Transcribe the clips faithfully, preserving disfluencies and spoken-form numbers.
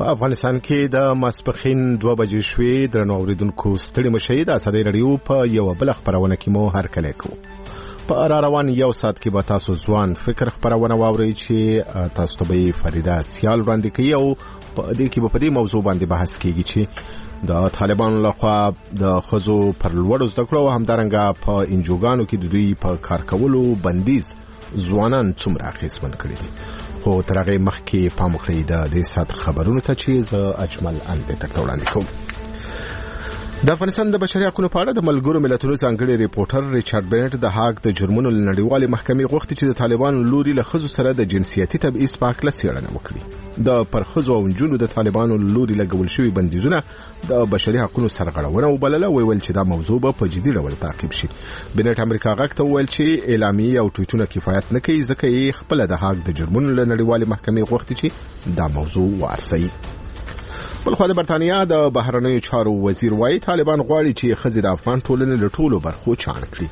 په افغانستان کې د ماسپخین دوه بجې شوې درنو اوریدونکو ستړي مشئ د ازادي رادیو په یو بل خبرونه کې مو هرکلی کوو. په را روان یو ساعت کې به تاسو ځوان فکر خبرونه واورئ چې تاسو ته به فریده سیال وړاندې کوي او په دې کې به په دې موضوع باندې بحث کیږي چې د طالبانو لخوا د خزو پر لوړو زده کړو او همدارنګه په انجوګانو کې د دوی په کار کولو بندیز ځوانان څومره اغېزمن کړي دي. خو تر هغې مخکې پام وکړئ د دې ساعت خبرونو ته چې زه اجمل اندې درته وړاندې کوم. د افغانستان د بشري حقوقو په اړه د ملګرو ملتونو ځانګړي ریپورټر ریچارډ بنټ د هاګ د جرمونو نړیوالې محکمې غوښتي چې د طالبانو لوري له ښځو سره د جنسیتي تبعیض په هکله څېړنه وکړي. د پر ښځو او نجونو د طالبانو لوري لګول شوي بندیزونه د بشري حقوقو سرغړونه وبلله، ویل چې دا موضوع به په جدي ډول تعقیب شي. بنټ امریکا غږ ته وویل چې اعلامیې او ټویټونه کفایت نه کوي، ځکه یې خپله د هاګ د جرمونو نړیوالې محکمې غوښتي چې دا موضوع وارسوي. بلخوا د برتانیا د بهرنیو چارو وزیر وايي طالبان غواړي چې ښځې د افغان ټولنې له ټولو برخو چاڼ کړي.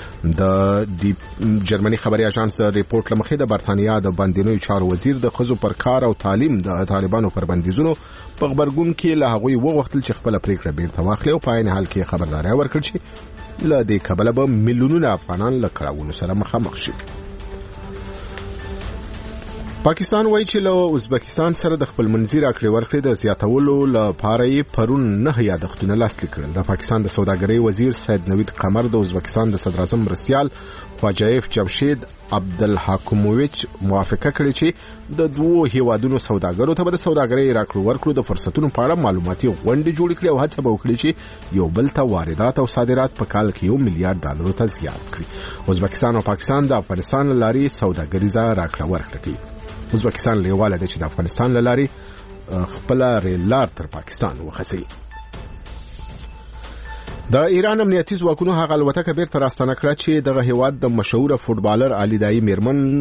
د جرمني خبري اژانس د ریپورت لمخې د برتانیا د بندینوي چارو وزیر د ښځو پر کار او تعلیم د طالبانو پر بندیزونو په خبرګون کې له هغوی وغوښتل چې خپله پریکړه بیرته واخلي او په عین حال کې خبرداری ورکړي چې له دې کبله به میلیونونه افغانان له کړاوونو سره مخامخ شي. پاکستان وایي چې له ازبکستان سره د خپل منځي راکړې ورکړې د زیاتولو لپاره یې پرون نه یادښتونه لاسلیک کړل. د پاکستان د سوداګرۍ وزیر سید نوید قمر د ازبکستان د صدر اعظم مرستیال خواجایف جمشید عبدالحاکموویچ موافقه کړې چې د دوو هیوادونو سوداګرو ته به د سوداګرۍ راکړو ورکړو د فرصتونو په اړه معلوماتي غونډې جوړې کړي او هڅه به وکړي چې یو بل ته واردات او صادرات په کال کې یو میلیارډ ډالرو ته زیات کړي. ازبکستان او پاکستان د افغانستان له لارې سوداګریزه راکړه ورکړه کوي. ازبکستان لیواله ده چې د افغانستان له لارې خپل ریل لار تر پاکستان وخسي. د ایران امنیتي ځواکونو هغه الوتکه بیرته راستنه کړه چې دغه هیواد د مشهور فوټبالر علي دایی میرمن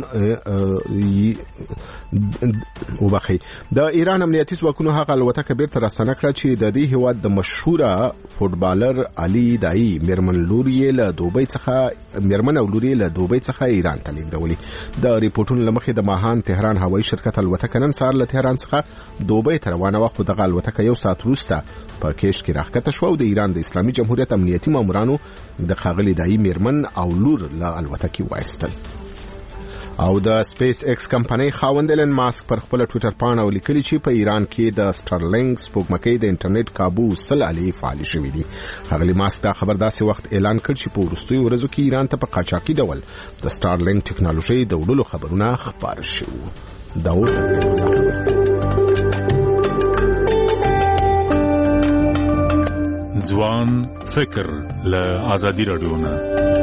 وبخي د ایران امنیتي ځواکونو هغه الوتکه بیرته راستنه کړه چې د دې هیواد د مشهور فوټبالر علي دایی میرمن لوري له دوبۍ څخه میرمن او لوري له دوبۍ څخه ایران ته لیږدولې. د ریپورتونو لمخې د ماهان تهران هوایي شرکت الوتکه نن سهار له تهران څخه دوبۍ ته روانه وه، خو دغه الوتکه یو ساعت وروسته په کیش کې راښکته شوه او د ایران د اسلامي جمهوریت امنیتي مامورانو د ښاغلي دایی میرمن او لور له الوتکې وایستل. او د سپیس ایکس کمپنۍ خاوند ایلن ماسک پر خپل ټویټر پاڼه ولیکلي چې په ایران کې د سټارلینک سپوږمکۍ د انټرنیټ کابو سل الې فعال شوي دي. ښاغلي ماسک دا خبر داسې وخت اعلان کړ چې په وروستیو ورځو کې ایران ته په قاچاقي ډول د سټارلینک ټکنالوژي د وړلو خبرونه خپاره شوي. دا ځوان فکر له ازادي رادیو نه.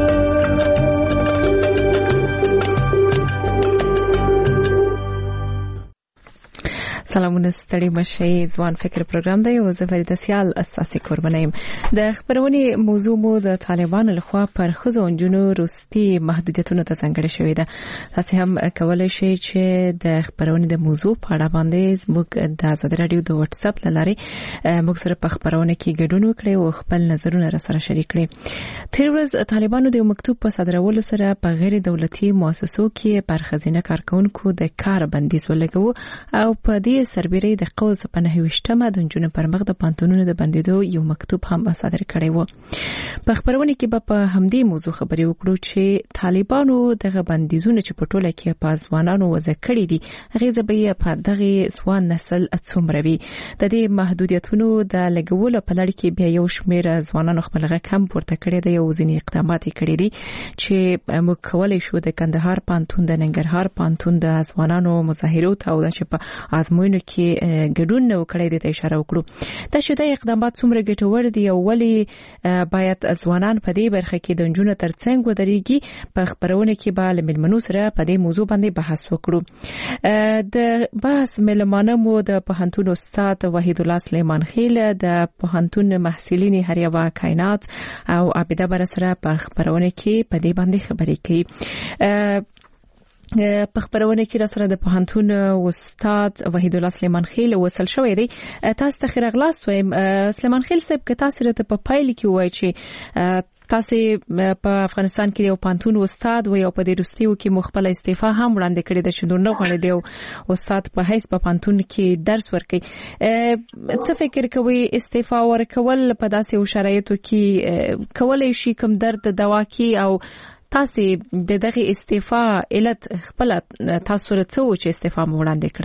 سلامونه ستړي مشئ. ځوان فکر پروګرام دی او زه فریده سیال اساسي کوربنه یم. د خبرونې موضوع مو د طالبانو لخوا پر ښځو او نجونو روستي محدودیتونو ته ځانګړې شوې ده. تاسو هم کولای شئ چې د خبرونې د موضوع په اړه باندې موږ د ازادي رادیو د واتس اپ لاري موږ سره په خبرونه کې ګډون وکړئ او خپل نظرونه را سره شریک کړئ. تیر ورځ طالبانو د مکتوب په صادرولو سره په غیر دولتي مؤسسو کې پر ښځینه کارکونکو د کار بندیز ولګو او په دې سربېره د قوس په نهه ویشتمه د نجونو پر مخ د پانتونونو د بندیدو یو مکتوب هم صادر کړی و. په خبرونه کې به په همدې موضوع خبرې وکړو چې طالبانو دغه بندیزونه چې په ټوله کې په ځوانانو وضع کړي دي هغه به په دغه ځوان نسل څومره وي. د دې محدودیتونو د لګولو په لړ کې بیا یو شمېر ځوانانو خپل غږ هم پورته کړی دی او ځینې اقدامات کړي دي چې موږ کولای شو د کندهار پانتون د ننګرهار پانتون د ځوانانو مظاهرو ته او چې په آزموینو کې ګډون وکړي د اشاره وکړو. دا شته اقدامات څومره ګټور دي او ولې باید ځوانان په دې برخه کې د نجونو ترڅنګ ودرېږي. په خبرونه کې به له ملمنو سره په دې موضوع باندې بحث وکړو. د بحث ملمانه مو د پوهنتون استاد وحید الله سلیمان خیل، د پوهنتون محصلین هریوا کائنات او عابده بر سره په خبرونه کې په دې باندې خبرې کوي. په خبرونه کې را سره د پوهنتون استاد وحید الله سلیمان خیل وصل شوی دی. تاسو ته خیر غلاست وایم سلیمان خیل صاحب، که تاسو ته په پایل کې وایي چې تاسو په افغانستان کې یو پوهنتون استاد و، یو په دې وروستیو کې مخبل استعفا هم وړاندې کړې ده چې نور نه غواړي دی استاد په حیث په پوهنتون کې درس ورکړي. څه فکر کوي استعفا ورکول په داسې شرایطو کې کولای شي کوم درد دوا کې، او تاسو د دغه استعفا علت خپل تاسو رڅو چې استعفا وړاندې کړه؟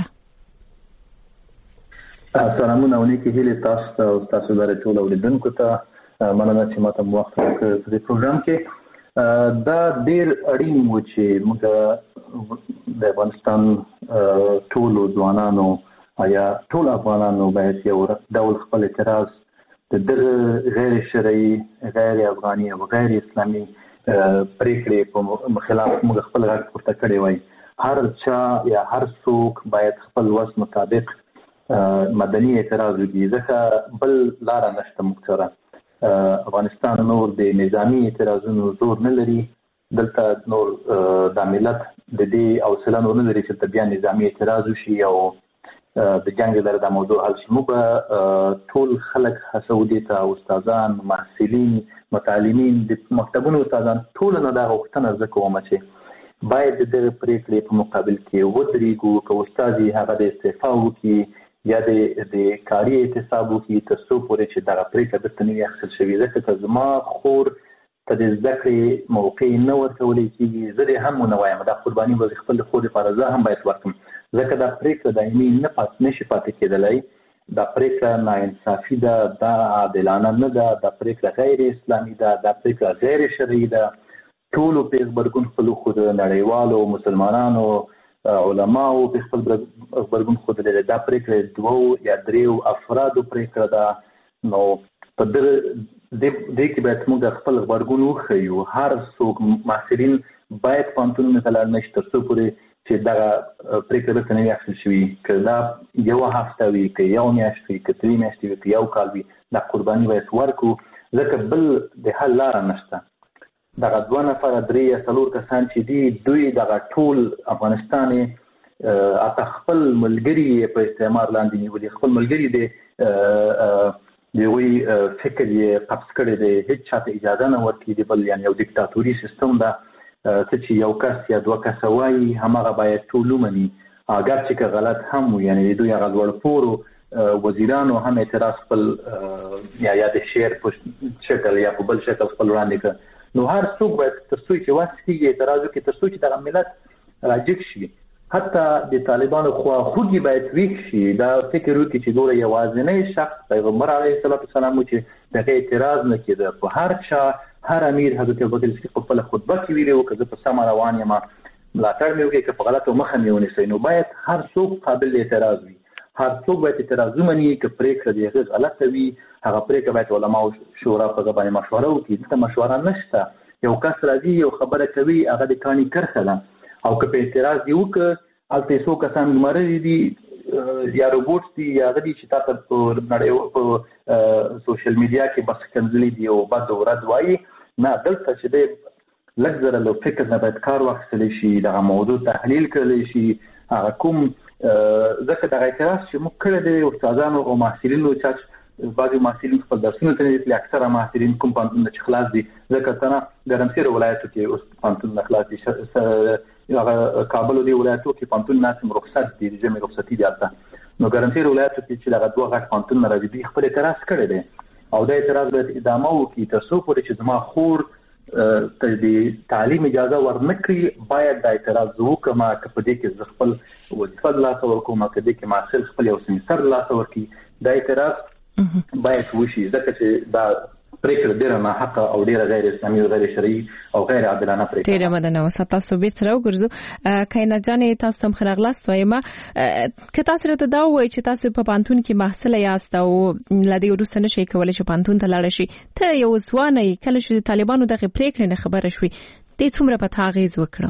سلامونه ونیکي هیله تاسو او تاسو لپاره ټول اوریدونکو ته مننه چې ماته وخت راکړ په دې پروګرام کې. دا ډیر اړین و چې موږ د افغانستان ټول ځوانانو یا ټول افغانانو باید یو ډول خپل اعتراض د غیر شرعي، غیر افغاني او غیر اسلامي پریکړې په خلاف موږ خپل غږ پورته کړی وای. هر چا یا هر څوک باید خپل وس مطابق مدني اعتراض وکړي، ځکه بل لاره نشته. موږ سره افغانستان نور د نظامی اعتراضونو زور نه لري، دلته نور د ملت د دې حوصله نور نه لري چې بیا نظامی اعتراض وشي او د جنگ لپاره د موضوع حل شي. موږ ټول خلک هڅو دي ته استادان، محصلین، متعلمین، د مکتبونو استادان ټول نه دا غوښتنه وکوم چې باید د دې پریکړې په مقابل کې ودرېږو، که استادي هغه د استعفا وکړي یا د د کاري اعتصاب وکړي تر څو پورې چې دغه پریکړه بیرته نه وي اخیستل شوې. ځکه که زما خور ته د زده کړې موقع نه ورکولی کېږي، زه دې هم ونه وایم دا قرباني به خپل خور لپاره زه هم باید ورکړم، ځکه دا پریکړه دایمي نه پات نشي پاتې کېدلی. دا پریکړه ناانصافي ده، دا عادلانه نه ده، دا پریکړه غیر اسلامي ده، دا پریکړه غیر شرعي ده. ټولو په غبرګون خپل خود نړیوالو مسلمانانو علماو په خپل غبرګون خود لري. دا پریکړه دوه یا دریو افرادو پریکړه ده. نو په دې کې باید موږ خپل غبرګون وښیو. هر څوک محصلین باید پوهنتونونو ته لاړ نشي تر څو پورې چې دغه پریکړه بیرته نه وي اخیستل شوې. که دا یوه هفته وي، که یو میاشت وي، که درې میاشتې وي، که یو کال وي، دا قرباني باید ورکړو، ځکه بل د حل لاره نشته. دغه دوه نفره درې یا څلور کسان چې دي دوی دغه ټول افغانستان اته خپل ملګري په استعمار لاندې نیولي، خپل ملګري د د وی فکر یې قبض کړی دی، هیڅ چاته اجازه نه ورکړي دی. بل یعنی یو دیکتاتوري سیستم ده، څه چې یو کس یا دوه کسه وایي هماغه باید ټول ومني، اگر چې که غلط هم وي. یعنی دوی هغه لوړ پوړو وزیرانو هم اعتراض خپل یا یا د شعر په شکل یا په بل شکل خپل وړاندې کړ. نو هر څوک باید تر څو چې وس کېږي اعتراض وکړي، تر څو چې دغه ملت راجګ شي. حتی د طالبانو خواخوږي باید ویښ شي، دا فکر وکړي چې دوی یوازینی شخص پیغمبر علیه السلام و چې دغه اعتراض نه کېده. په هر چا، هر امیر حضرت ابوبکر صدیق په خپله خطبه کې ویلي وو که زه په سمه روان یم ملاتړ مې وکړي، که په غلطو مخه مې ونیسئ. نو باید هر څوک قابل اعتراض وي، هر څوک باید اعتراض ومني. که پریکړه د هغه غلطه وي، هغه پریکړه باید علماو شورا په هغه باندې مشوره وکړي. دلته مشوره نشته. یو کس راځي یو خبره کوي، هغه د کاڼي کرښه ده، او که په اعتراض دی وکړه هلته څو کسان ګمارلي دي یا روبوټس دي یا هغه دي چې تا ته په نړۍ په سوشل میډیا کې بس کنځلي دي او بد او رد وایي. نه، دلته چې دی لږ زره له فکر نه باید کار واخیستلی شي، دغه موضوع تحلیل کړلی شي. هغه کوم ځکه دغه اعتراض چې موږ کړی دی استادانو او محصلینو، چا بعضې محصلین خپل درسونو ته نه دي، اکثره محصلین کوم پوهنتونونه چې خلاص دي، ځکه ته نه ګرمسیر ولایتو کې اوس پوهنتونونه خلاص دي، هغه کابل دې ولایتو کې پوهنتون ناسم رخصت دي، د ژمي رخصتي دي هلته. نو ګرمسیر ولایتو کې چې دغه دوه غټ پوهنتونونه راځي، دوی خپل اعتراض کړی دی او دا اعتراض باید ادامه وکړي تر څو پورې چې زما خور ته د تعلیم اجازه ورنکړي. باید دا اعتراض وکړم که په دې کې زه خپل وظیفه د لاسه ورکوم، که دې کې محصل خپل یو سمستر د لاسه ورکړي. دا اعتراض باید وشي، ځکه چې دا پریکړه ډیره ناحقه او ډیره غیر اسلامي او غیر شرعي او غیر عادلانه پریکړه. ډیره مننه. اوس تاسو بیرته راوګرځو. کاینا جانې تاسو هم ښه راغلاست وایم. که تاسو راته دا ووایئ چې تاسو په پوهنتون کې محصله یاست او له دې وروسته نشئ کولی چې پوهنتون ته لاړ شئ، ته یو ځوان یې، کله چې د طالبانو دغې پریکړې نه خبره شوې دې څومره په تا اغېز وکړه؟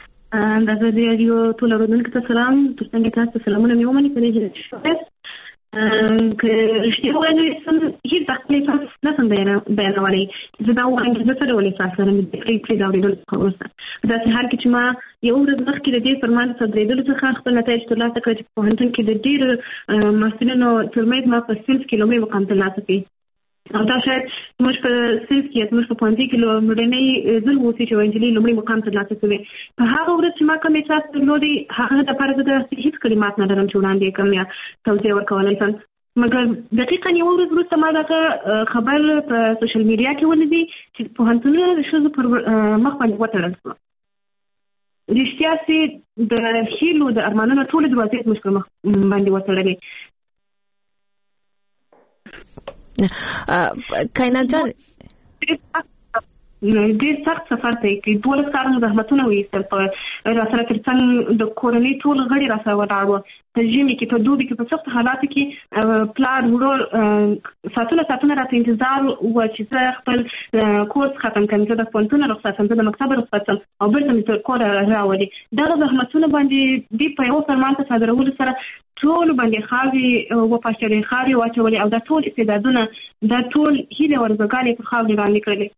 د ازادي راډیو ټول اورېدونکو ته سلام. تر څنګ تاسو سلامونه مې ومني په دې که رښتیا ووایو سم هیڅ خپل احساس نه سم بیانولی. زه دا وایم چې زه څه ډول احساس لرم د پرېکړې د اورېدلو څخه وروسته. په داسې حال کې چې ما یوه ورځ مخکې د دې فرمان څخه درېدلو څخه خپل نتایج ترلاسه کړل چې په پوهنتون کې د ډېرو محصلینو ترمنځ ما په صنف کې لومړی مقام ترلاسه کړی. او دا شاید زموږ په صنف کې زموږ په پوهنځي کې لومړنی ځل و چې یوه نجلۍ لومړی مقام ترلاسه کوي. په هغه ورځ چې ما کوم احساس درلودی هغه دپاره زه داسې هېڅ کلمات نه لرم چې وړاندې کړم یا توضیح ورکولی شم. مګر دقیقا یوه ورځ وروسته ما دغه خبر په سوشل میډیا کې ولیدی چې پوهنتونونه د ښځو پر مخ باندې وتړل شوه. رښتیا چې د هیلو د ارمانونو ټولې دروازې زموږ پر مخ باندې وتړلې. کائنات جان ډېر سخت سفر ته یې کړي. دولس کاله مو زحمتونه وایستل. په راسره تر څنګ د کورنۍ ټول غړي راسره ولاړ وو. په ژمي کې په دوبي کې په سختو حالاتو کې پلار ورور ساعتونه ساعتونه راته انتظار و چې زه خپل کورس ختم کړم، زه د پوهنتون رخصت شم، زه د مکتب رخصت شم او بېرته مې تر کوره راولي. دغه زحمتونه باندې دوی په یو فرمان ته صادرولو سره ټول باندې خاورې وپاشلې، خاورې واچولې او دا ټول استعدادونه دا ټول هیلې او ارزوګانې په خاورې باندې کړلې.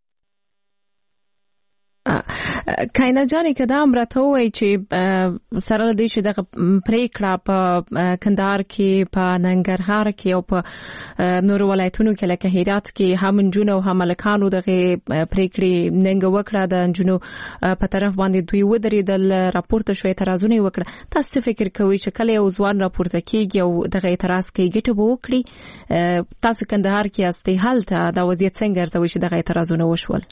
کائنات جانې که دا هم راته ووایي چې سره له دې چې دغه پرېکړه په کندهار کې، په ننګرهار کې او په نورو ولایتونو کې لکه هرات کې هم نجونو او هم هلکانو دغې پرېکړې ننګه وکړه، د نجونو په طرف باندې دوی ودرېدل، راپورته شوه، اعتراضونه یې وکړه. تاسو څه فکر کوئ چې کله یو ځوان راپورته کېږي او دغه اعتراض کوي ګټه به وکړي؟ تاسو کندهار کې یاستئ، هلته دا وضعیت څنګه ارزوئ چې دغه اعتراضونه وشول؟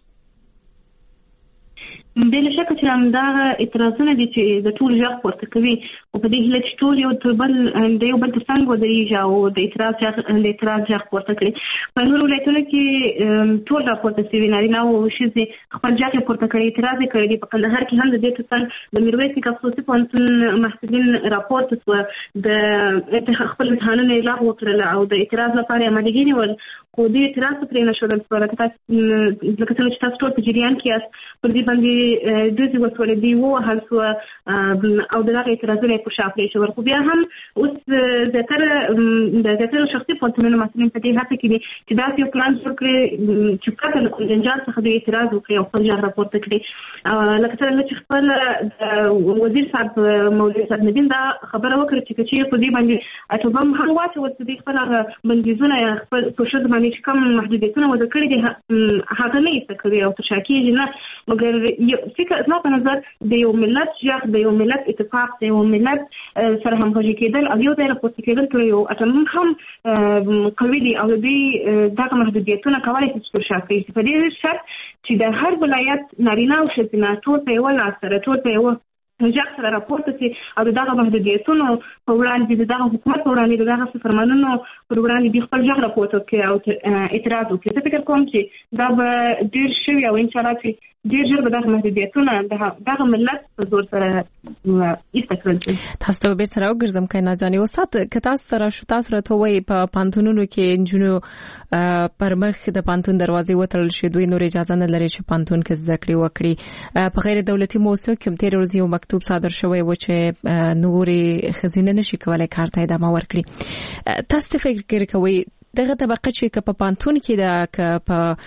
بلا شکه چې همدغه اعتراضونه دي چې د ټول غږ پورته کوي او په دې هیله چې ټول یو تر بل د یو بل تر څنګ ودرېږي او د اعتراض غږ د اعتراض غږ پورته کړي. په نورو ولایتونو کې ټول راپورته شوي، نارینه او ښځې خپل غږ یې پورته کړی، اعتراض یې کړی دي. په کندهار کې هم د دې تر څنګ د میرویس نیکه خصوصي پوهنتون محصلین راپورته شوه، د خپل امتحانونه یې لغوه کړل او د اعتراض لپاره یې امادګي ونیول، خو دوی اعتراض پرې نه ښودل شوه. لکه څنګه چې تاسو ټول په جریان کې یاست، پر دې باندې دوی وسولې دي ووهل شوه او د دغه اعتراضونه یې په شا پرې شول. خو بیا هم اوس زیاتره د زیاتره شخصي پوهنتونونو محصلین په دې هڅه کې دي چې داسې یو پلان جوړ کړي چې پرته له کوم جنجال څخه دوی اعتراض وکړي او خپل غږ راپورته کړي. لکه څنګه چې خپل وزیر صاحب مولوي صاحب ندیم دا خبره وکړه چې که چېرې په دې باندې اټوبم هم واچول چې دوی خپل هغه بندیزونه یا خپل په ښځو باندې چې کوم محدودیتونه وضع کړي دي هغه نه ایسته کوي او تر شا کېږي نه. مګر فکر زما په نظر د یو ملت غږ، د یو ملت اتفاق، د یو ملت سره همغږي کېدل او یو ځای راپورته کېدل تر یو اټوم هم قوي دي او دوی دغه محدودیتونه کولی شي چې تر شا کړي. په دې شرط چې د هر ولایت نارینه او ښځینه ټول په یوه لاس سره، ټول په یوه غږ سره راپورته شي او د دغه محدودیتونو په وړاندې، د دغه حکومت په وړاندې، د دغه فرمانونو پر وړاندې دوی خپل غږ راپورته کړي او اعتراض وکړي. زه فکر کوم چې دا به ډېر ښه وي او انشاءالله چې ډېر ژر به دغه محدودیتونه دغه ملت په زور سره ایسته کړل شي. تاسو ته بېرته راوګرځم کائنات جانې. استاد که تاسو سره شو، تاسو راته ووایئ په پوهنتونونو کې نجونو پر مخ د پوهنتون دروازې وتړل شي، دوی نور اجازه نه لري چې پوهنتون کې زده کړې وکړي. په غیر دولتي موسسو کې هم تېرې ورځې یو مکتوب صادر شوی و چې نورې ښځینه نشي کولی کار ته ادامه ورکړي. تاسو څه فکر کوئ دغه طبقه چې که په پوهنتون کې ده، که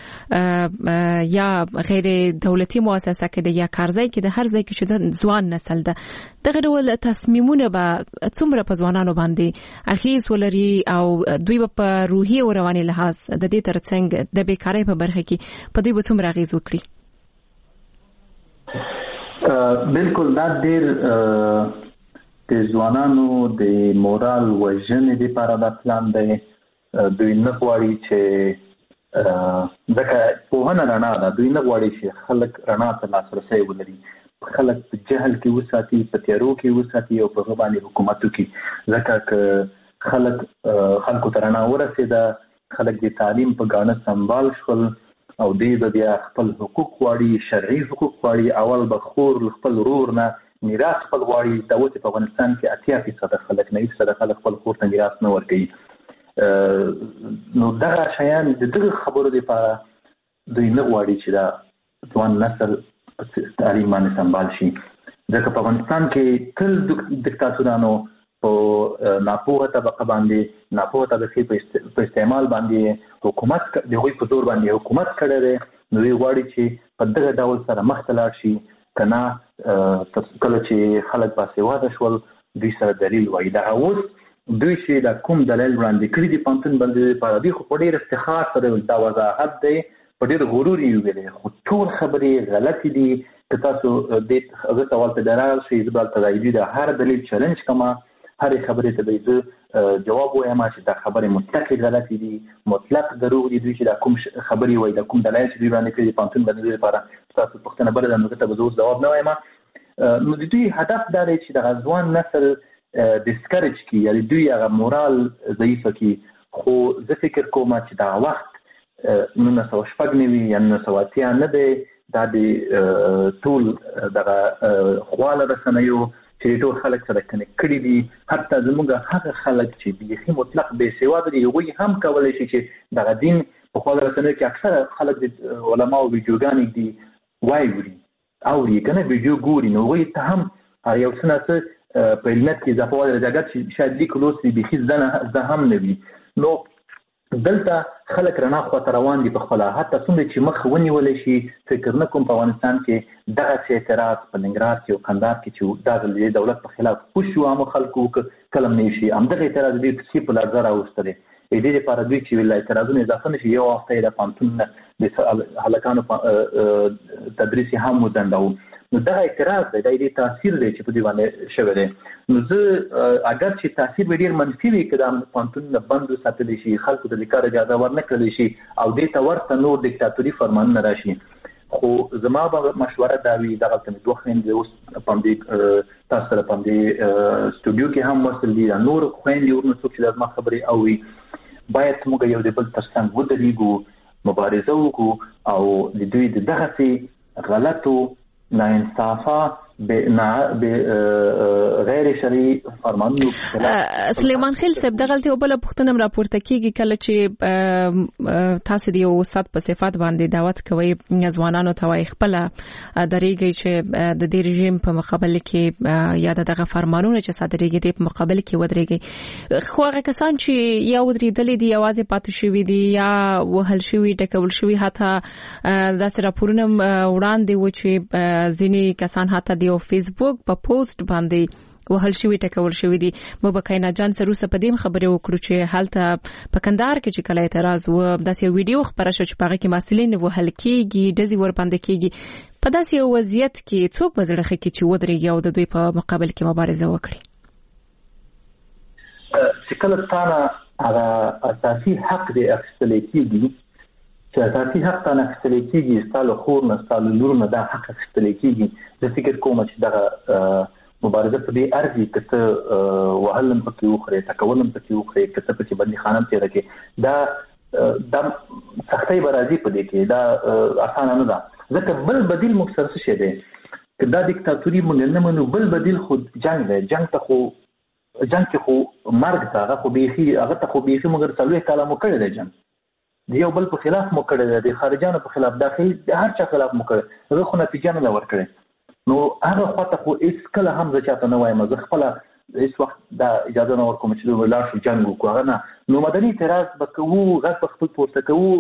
په یا غیر دولتي مؤسسه کې ده یا کارځای کې ده، هر ځای کې چې د ځوان نسل ده، دغه ډول تصمیمونه به څومره په ځوانانو باندې اغیز ولري او دوی به په روحي او رواني لحاظ د دې ترڅنګ د بیکارۍ په برخه کې په دوی به څومره اغیز وکړي؟ بالکل دا ډېر د ځوانانو د مورال وژنې لپاره دا پلان دی. دوی نه غواړي چې ځکه پوهنه رڼا ده، دوی نه غواړي چې خلک رڼا ته لاسرسی ولري، خلک په جهل کې وساتي، په تیارو کې وساتي او په هغه باندې حکومت وکړي. ځکه که خلک خلکو ته رڼا ورسېده، خلک د تعلیم په ګاڼه سنبال شول او دوی به بیا خپل حقوق غواړي، شرعي حقوق غواړي. اول به خور خپل ورور نه میراث خپل غواړي. دا اوس په افغانستان کې اتیا فیصده خلک نه فیصده خلک خپل خور ته میراث نه ورکوي. نو دغه شیان د دغه خبرو لپاره دوی نه غواړي چې دا ځوان نسل تعلیم باندې سنبال شي. ځکه په افغانستان کې تل دیکتاتورانو په ناپوهه طبقه باندې ناپوهه طبقې په استعمال باندې حکومت د هغوی په زور باندې حکومت کړی دی. نو دوی غواړي چې په دغه ډول سره مخته لاړ شي، که نه کله چې خلک باسواده شول دوی سره دلیل وایي. دغه اوس دوی چې د کوم دلیل وړاندې کړي دي پوهنتون باندې لپاره، دوی خو په ډېر افتخار سره دا وضاحت دی، په ډېر غرور یې ویلي، خو ټول خبرې غلطې دي. که تاسو دې زه ته ورته درال شئ، زه به هلته د دوی د هر دلیل چلنج کوم، هرې خبرې ته به زه جواب وایم چې دا خبرې مطلق غلطې دي، مطلق دروغ دي. دوی چې دا کوم خبرې وایي، دا کوم دلایل چې دوی وړاندې کړي دي پوهنتون باندې دوی لپاره، تاسو پوښتنه بله ده، نو ته به زه اوس جواب نه وایم. نو د دوی هدف دا دی چې دغه ځوان نسل ډسکریج کړي، یعنې دوی هغه مورال ضعیفه کړي. خو زه فکر کوم چې دغه وخت نولس سوه شپږ نوي یا نولس سوه اتیا نه دی، دا د ټول دغه خواله رسنیو چې ټول خلک سره کنیکټ کړي دي. حتی زموږ هغه خلک چې بیخي مطلق بې سواده دي، هغوی هم کولی شي چې دغه دین په خواله رسنیو کې اکثره خلک د علماو ویډیوګانې دي وایي اوري که نه ویډیو ګوري، نو هغوی ته هم یو څه نه څه په علمت کې اضافه والی رجاګت چې شاید لیک لوست بیخي زده هم نه وي. نو دلته خلک رڼا خواته روان دي په خپله، حتی څومره چې مخ ونیولی شي. فکر نه کوم په افغانستان کې دغسې اعتراض په ننګرهار کې او کندهار کې چې دا ځل د دولت په خلاف پوه شو عامو خلکو کله هم نه شي، همدغه اعتراض دوی پسې په لړزه راوستلی. د دې لپاره دوی چې اعتراضونه اضافه نه شي، یو هفته یې د پوهنتون د هلکانو تدریس یې هم وځنډاوه. نو دغه اعتراض دی، دا یې تاثیر دی چې په دې باندې شوی دی. نو زه اگر چې تاثیر به ډېر منفي وي، که دا پوهنتونونه بند وساتلی شي، خلکو ته د کار اجازه ورنه کړلی شي او دې ته ورته نور دیکتاتوري فرمانونه راشي. خو زما به مشوره دا وي، دغلته مې دوه خویندې اوس په همدې تاسو سره په همدې سټوډیو کې هم وصل دي، دا نور خویندې ورنه څوک چې دا زما خبرې اوري، باید موږ یو د بل تر څنګ ودرېږو، مبارزه وکړو او د دوی د دغسې غلطو ناانصافه غیر شرعي فرمانونو. سلیمان خیل صاحب، دغه غلطي او بل پوښتنه هم راپورته کیږي کله چې تاسو د یو استاد په صفات باندې دعوت کوي ځوانانو ته وایي خپل درېږي چې د دې رژیم په مقابل کې یا دغه فرمانونه چې صادرېږي د په مقابل کې ودرېږي. خو هغه کسان چې یا ودرېدلې دي، یوازې پاتې شوي دي، یا وهل شوي، ټکول شوي، حتی داسې راپورونه وړاندې و چې ځینې کسان حتی د فیسبوک په پوسټ باندې وهل شوي، ټکول شوي دي. مبکینا جان سروسه په دې خبرې وکړو چې حالت په کندهار کې چې کله اعتراض و، داسې یو ویډیو خبره شو چې په هغه کې مسلین وهل کېږي، ډزې ورباندې کېږي. په داسې یو وضعیت کې څوک به زړه ښه کړي چې ودرېږي او د دوی په مقابل کې مبارزه وکړي؟ چې کله تا نه هغه اساسي حق دی اخیستلی کېږي، چې اساسي حق ته نه اخیستلی کېږي، ستا له خور نه ستا له لور نه دا حق اخیستلی کېږي، زه فکر کوم چې دغه مبارزه په دې ارزي که ته وهل هم پکې وخورې، ټکول هم پکې وخورې، که ته پکې بندیخانه هم تېره کړې، دا دا سختۍ به راځي په دې کې، دا اسانه نه ده. ځکه بل بدیل موږ سره څه شی دی، که دا دیکتاتوري موږ نه منو، بل بدیل خو جنګ دی. جنګ ته خو جنګ کې خو مرګ ته هغه خو بیخي هغه ته خو بیخي موږ څلوېښت کاله مو کړی دی جنګ، د یو بل په خلاف مو کړی دی، د خارجانو په خلاف، داخلي د هر چا خلاف مو کړی، هغه خو نتیجه نه ده ورکړې. نو هغه خواته خو هېڅ کله هم زه چاته نه وایم، زه خپله هېڅ وخت دا اجازه نه ورکوم چې دوی ولاړ شو جنګ وکړو، هغه نه. نو مدني اعتراض به کوو، غږ به خپل پورته کوو،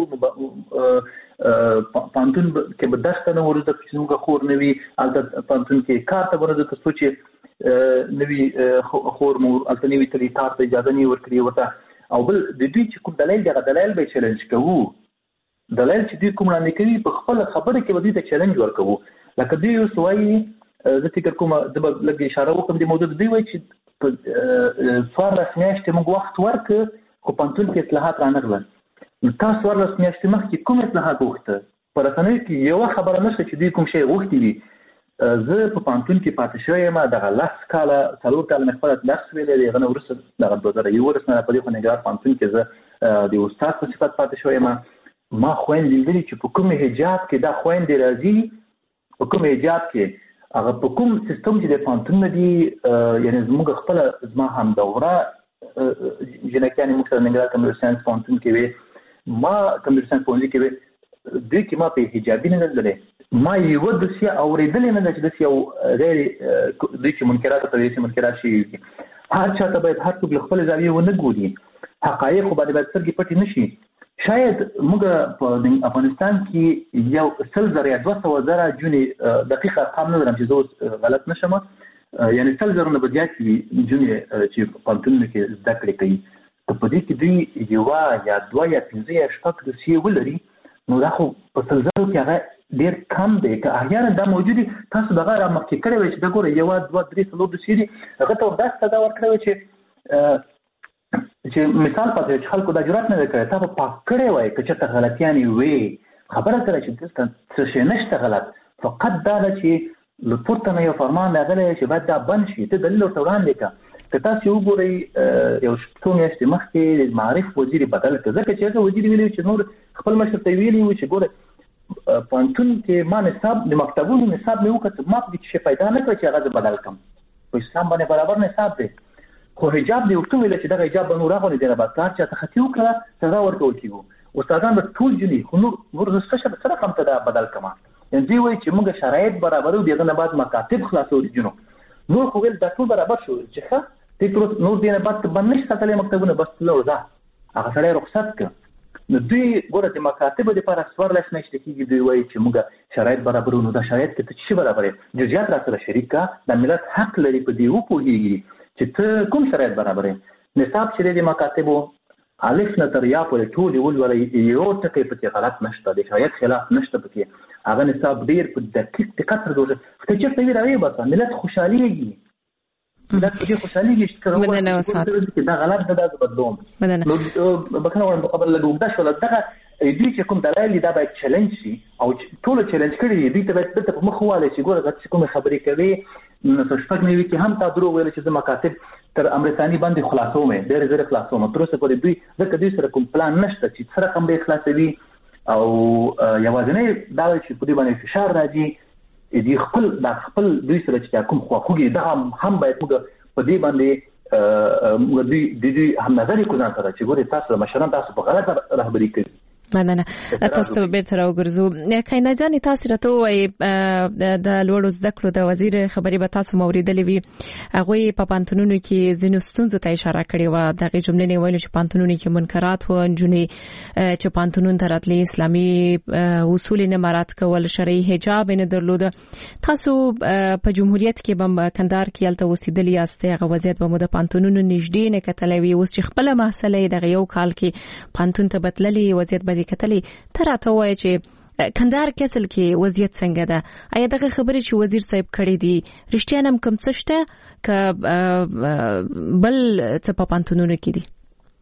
پوهنتون کې به درس ته نه ورځو چې زموږ خور نه وي، هلته پوهنتون کې کار ته به نه ځو تر څو چې نه وي خور مو هلته نه وي تللي، کار ته اجازه نه وي ورکړې ورته. او بل د دوی چې کوم دلایل دغه دلایل به چیلنج کوو، دلایل چې دوی کوم وړاندې کوي په خپله خبره کې به دوی ته چیلنج ورکوو. لکه دوی اوس وایي، زه فکر کوم زه به لږ اشاره وکړم دې موضوع ته، دوی وایي چې په څوارلس میاشتې موږ وخت ورکړ خو پوهنتون کې اصلاحات رانغلل. نو تا څوارلس میاشتې مخکې کوم اصلاحات غوښته؟ په رسنیو کې یوه خبره نشته چې دوی کوم شی غوښتي وي. زه په پوهنتون کې پاتې شوی یم، دغه لس کاله څلور کاله مې خپله درس ویلی دی، هغه نه وروسته دغه دوه زره یولس نه په دې خو ننګرهار پوهنتون کې زه د استاد په صفت پاتې شوی یم. ما خویندې لیدلي چې په کوم حجاب کې دا خویندې راځي، په کوم حجاب کې هغه په کوم سیستم چې د پوهنتون نه دي، یعنې زموږ خپله زما همدوره جنکیانې موږ سره ننګرهار کمپیوټر ساینس پوهنتون کې وې، ما کمپیوټر ساینس پوهنځي کې وې، دوی کې ما په حجابي نه لیدلی، ما یوه دوسیه اورېدلې نه ده چې داسې یو غیر دوی چې منکرات ته داسې منکرات شوي وي. هر چا ته باید هر څوک له خپل زاویې ونه ګوري، حقایق باندې باید سترګې پټې نشي. شاید موږ په افغانستان کې یو سل زره یا دوه سوه زره جونې دقیق ارقام نه لرم چې زه غلط نشم، یعنی سل زره نه به زیات وي جونې چې په پوهنتونونو کې زده کړې کوي. که په دې کې دوی یوه یا دوه یا پنځه یا شپږ دوسیې ولري نو دا خو په سل زرو کې هغه ډېر کم دی. که احیانا دا موجود وي تاسو دغه را مخکې کړی وی چې دا ګوره یوه دوه درې څلور دوسیې دي، هغه ته داسې سزا ورکړی وی چې چې مثال پاتې چې خلکو دا جرات نه دی کړی، تا به پاک کړی وای که چېرته غلطیانې وې. خبره کړه چې دلته څه شی نشته غلط، فقط دا ده چې له پورته نه یو فرمان راغلی چې باید دا بند شي. ته دلیل ورته وړاندې کړه. که تاسو وګورئ یو څو میاشتې مخکې معرف وزیر بدل کړ، ځکه چې هغه وزیر ویلي چې نور خپل مشر ته ویلي وو چې ګوره پوهنتون کې ما نصاب د مکتبونو نصاب مې وکړ، ما پکې څه پیدا نه کړ چې هغه زه بدل کړم. په اسلام باندې برابر نصاب دی، خو حجاب دې ورته ویل چې دغه حجاب به نور راغلی دی، بعد کار چې خطي وکړه سزا ورکول کېږي. استادان به ټول جنې خو نور نور څه سره کم ته دا بدل کړم. یعنې دوی وایي چې موږ شرایط برابرو، دغه نه بعد مکاتب خلاصو جنو نور خو ویل دا ټول برابر شو چې ښه ته نور دې نه بعد بند نشي ساتلی مکتبونه، بس تلو ځه هغه سړی رخصت کړه. نو دوی ګوره د مکاتبو دپاره څوارلس میاشتې کېږي، دوی وایي چې موږ شرایط برابرو. نو دا شرایط کې ته څه شي برابرې؟ جزیات را سره شریک کړه. د ملت حق لري په دې وپوهېږي چې ته کوم شرایط برابرې. نصاب چې دی د مکاتبو الف نه تر یا پورې ټولې ولولئ، یو ټکی پکې غلط نشته، د شرایط خلاف نشته پکې. هغه نصاب ډېر په دقیق دقت سره جوړ شوی. که چېرته وي راویې باسه ملت خوشحالېږي، ملت په دې خوشحالېږي چې دا غلط ده، دا زه بدلوم. نو بخښنه غواړم په خبره لږ اوږده شوله. دغه دوی چې کوم دلایل دي دا باید چلنج شي او ټولو چلنج کړي دي. دوی ته باید دلته په مخ ووالی چې ګوره چې کومې خبرې کوي نو په شپږ میوې کې هم تا دروغ ویل چې زه مکاتب تر امریکاني باندې خلاصوم، ډېر زر خلاصوم. تر اوسه پورې دوی ځکه دوی سره کوم پلان نشته چې څه رقم به یې خلاصوي، او یوازینی دا وایي چې په دوی باندې فشار راځي، دوی خپل دا خپل دوی سره چې کوم خواخوږي دغه هم باید موږ په دې باندې موږ دوی د دوی هم نظر یې کړو سره چې ګورې تاسو مشران تاسو په غلطه رهبري کوي. مننه. تاسو ته بیرته راوګرځو. کاینا جان تاسو راته وایي د لوړو زده کړو د وزیر خبرې به تاسو موریدلې وي، هغه په پانتونونو کې ځینو ستونزو ته اشاره کړې و. دغه جملې نه ویل چې پانتونونو کې منکرات و، جنې چې پانتونون ته راتلې اسلامي اصول نه مراعات کول، شرعي حجاب نه درلود. تاسو په جمهوریت کې بم کندهار کې الته وسیدلی یاست، هغه وضعیت به مو د پانتونونو نږدې نه کتلوي. اوس چې خپل مسله دغه یو کال کې پانتون ته بدللې وضعیت به کتلی، تر راته وایي چې کندهار کې اصل کې وضعیت څنګه ده؟ آیا دغه خبرې چې وزیر صاحب کړې دي رښتیا هم کوم څه شته که بل څه په پانتونونو کې دي؟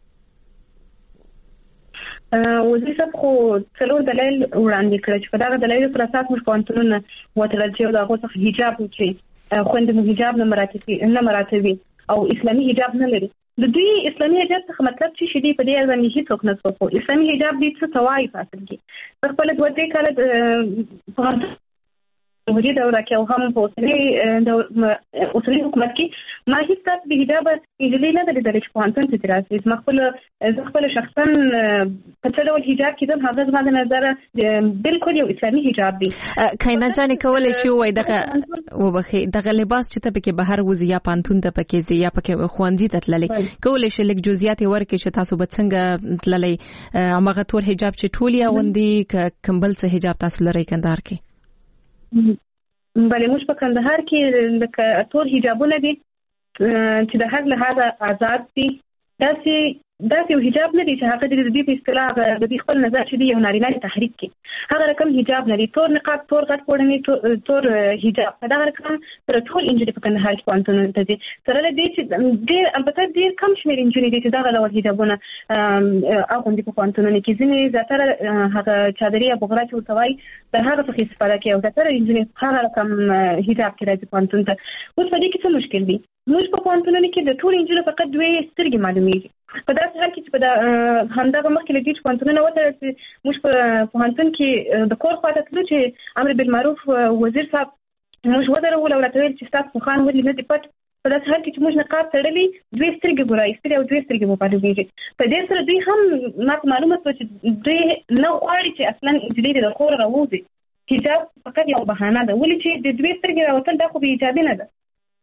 وزیر صاحب خو څلور دلایل وړاندې کړل چې په دغه دلایلو پر اساس موږ پانتونونه وتړل چې د هغو څخه حجاب چې خویندې مو حجاب نه مراعاتوي نه مراعاتوي او اسلامي حجاب نه لري. د دوی اسلامي حجاب څخه مطلب چې شې دی په دې باندې هیڅوک نه څوک اسلامي حجاب دې څه توای فاصل کې په خپل دوه دې کال په جمهوریت دوره کې او هم په اوسنۍ د اوسنۍ حکومت کې ما هیڅ تاسو د حجاب اجازه نه درلودل چې پانتون ته راځي. زما خپل زه خپل شخصا په څه ډول حجاب کې د هغه زما د نظر بالکل یو اسلامي حجاب دی. کاینا جان کولای شي وای دغه وبخي دغه لباس چې ته پکې بهر وځي یا پانتون ته پکې زی یا پکې خوانځي ته تللې، کولای شي لږ جزئیات ورکړي چې تاسو به څنګه تللې، هغه تور حجاب چې ټول یا غوندي کمبل څه حجاب تاسو لري کندهار کې؟ بله موږ په کندهار کې لکه ټول حجابونه دي چې د هر لحاظه آزاد دي. داسې داسې یو حجاب نه دی چې هغه د دې په اصطلاح د دې خپل نظر چې دی یو نارینه تحریک کې هغه رقم حجاب نه دی. تور نقاب، تور غټ پوړنی، تور حجاب په دغه رقم پر ټول انجلې په کندهار کې پانتونونه ته دي. سره له دې چې ډېر البته ډېر کم شمېر انجلې دي چې دغه ډول حجابونه اغوندي په پانتونونو کې. ځینې زیاتره هغه چادري یا بغرا چې ورته وایي د هغه څخه استفاده کوي او زیاتره انجلې هغه رقم حجاب کې راځي پانتون ته. اوس په دې کې څه مشکل دی؟ موږ په پانتونونو کې د ټول انجلې فقط دوه سترګې معلومیږي. په داسې حال کې چې په همدغه مخکې له دې چې پوهنتونونه وتړل چې موږ په پوهنتون کې د کور خواته تلو چې امر بالمعروف وزیر صاحب موږ ودرول او راته ویل چې ستاسو خوان ولې نه دي پټ. په داسې حال کې چې موږ نقاب تړلي دوې سترګې ګورایي سترګې او دوې سترګې مو معلومېږي. په دې سره دوی هم ما ته معلومه شوه چې دوی نه غواړي چې اصلا نجلۍ د کور راوځي. حجاب فقط یو بهانه ده، ولې چې د دوې سترګې راوتل دا خو بې اجازې نه ده.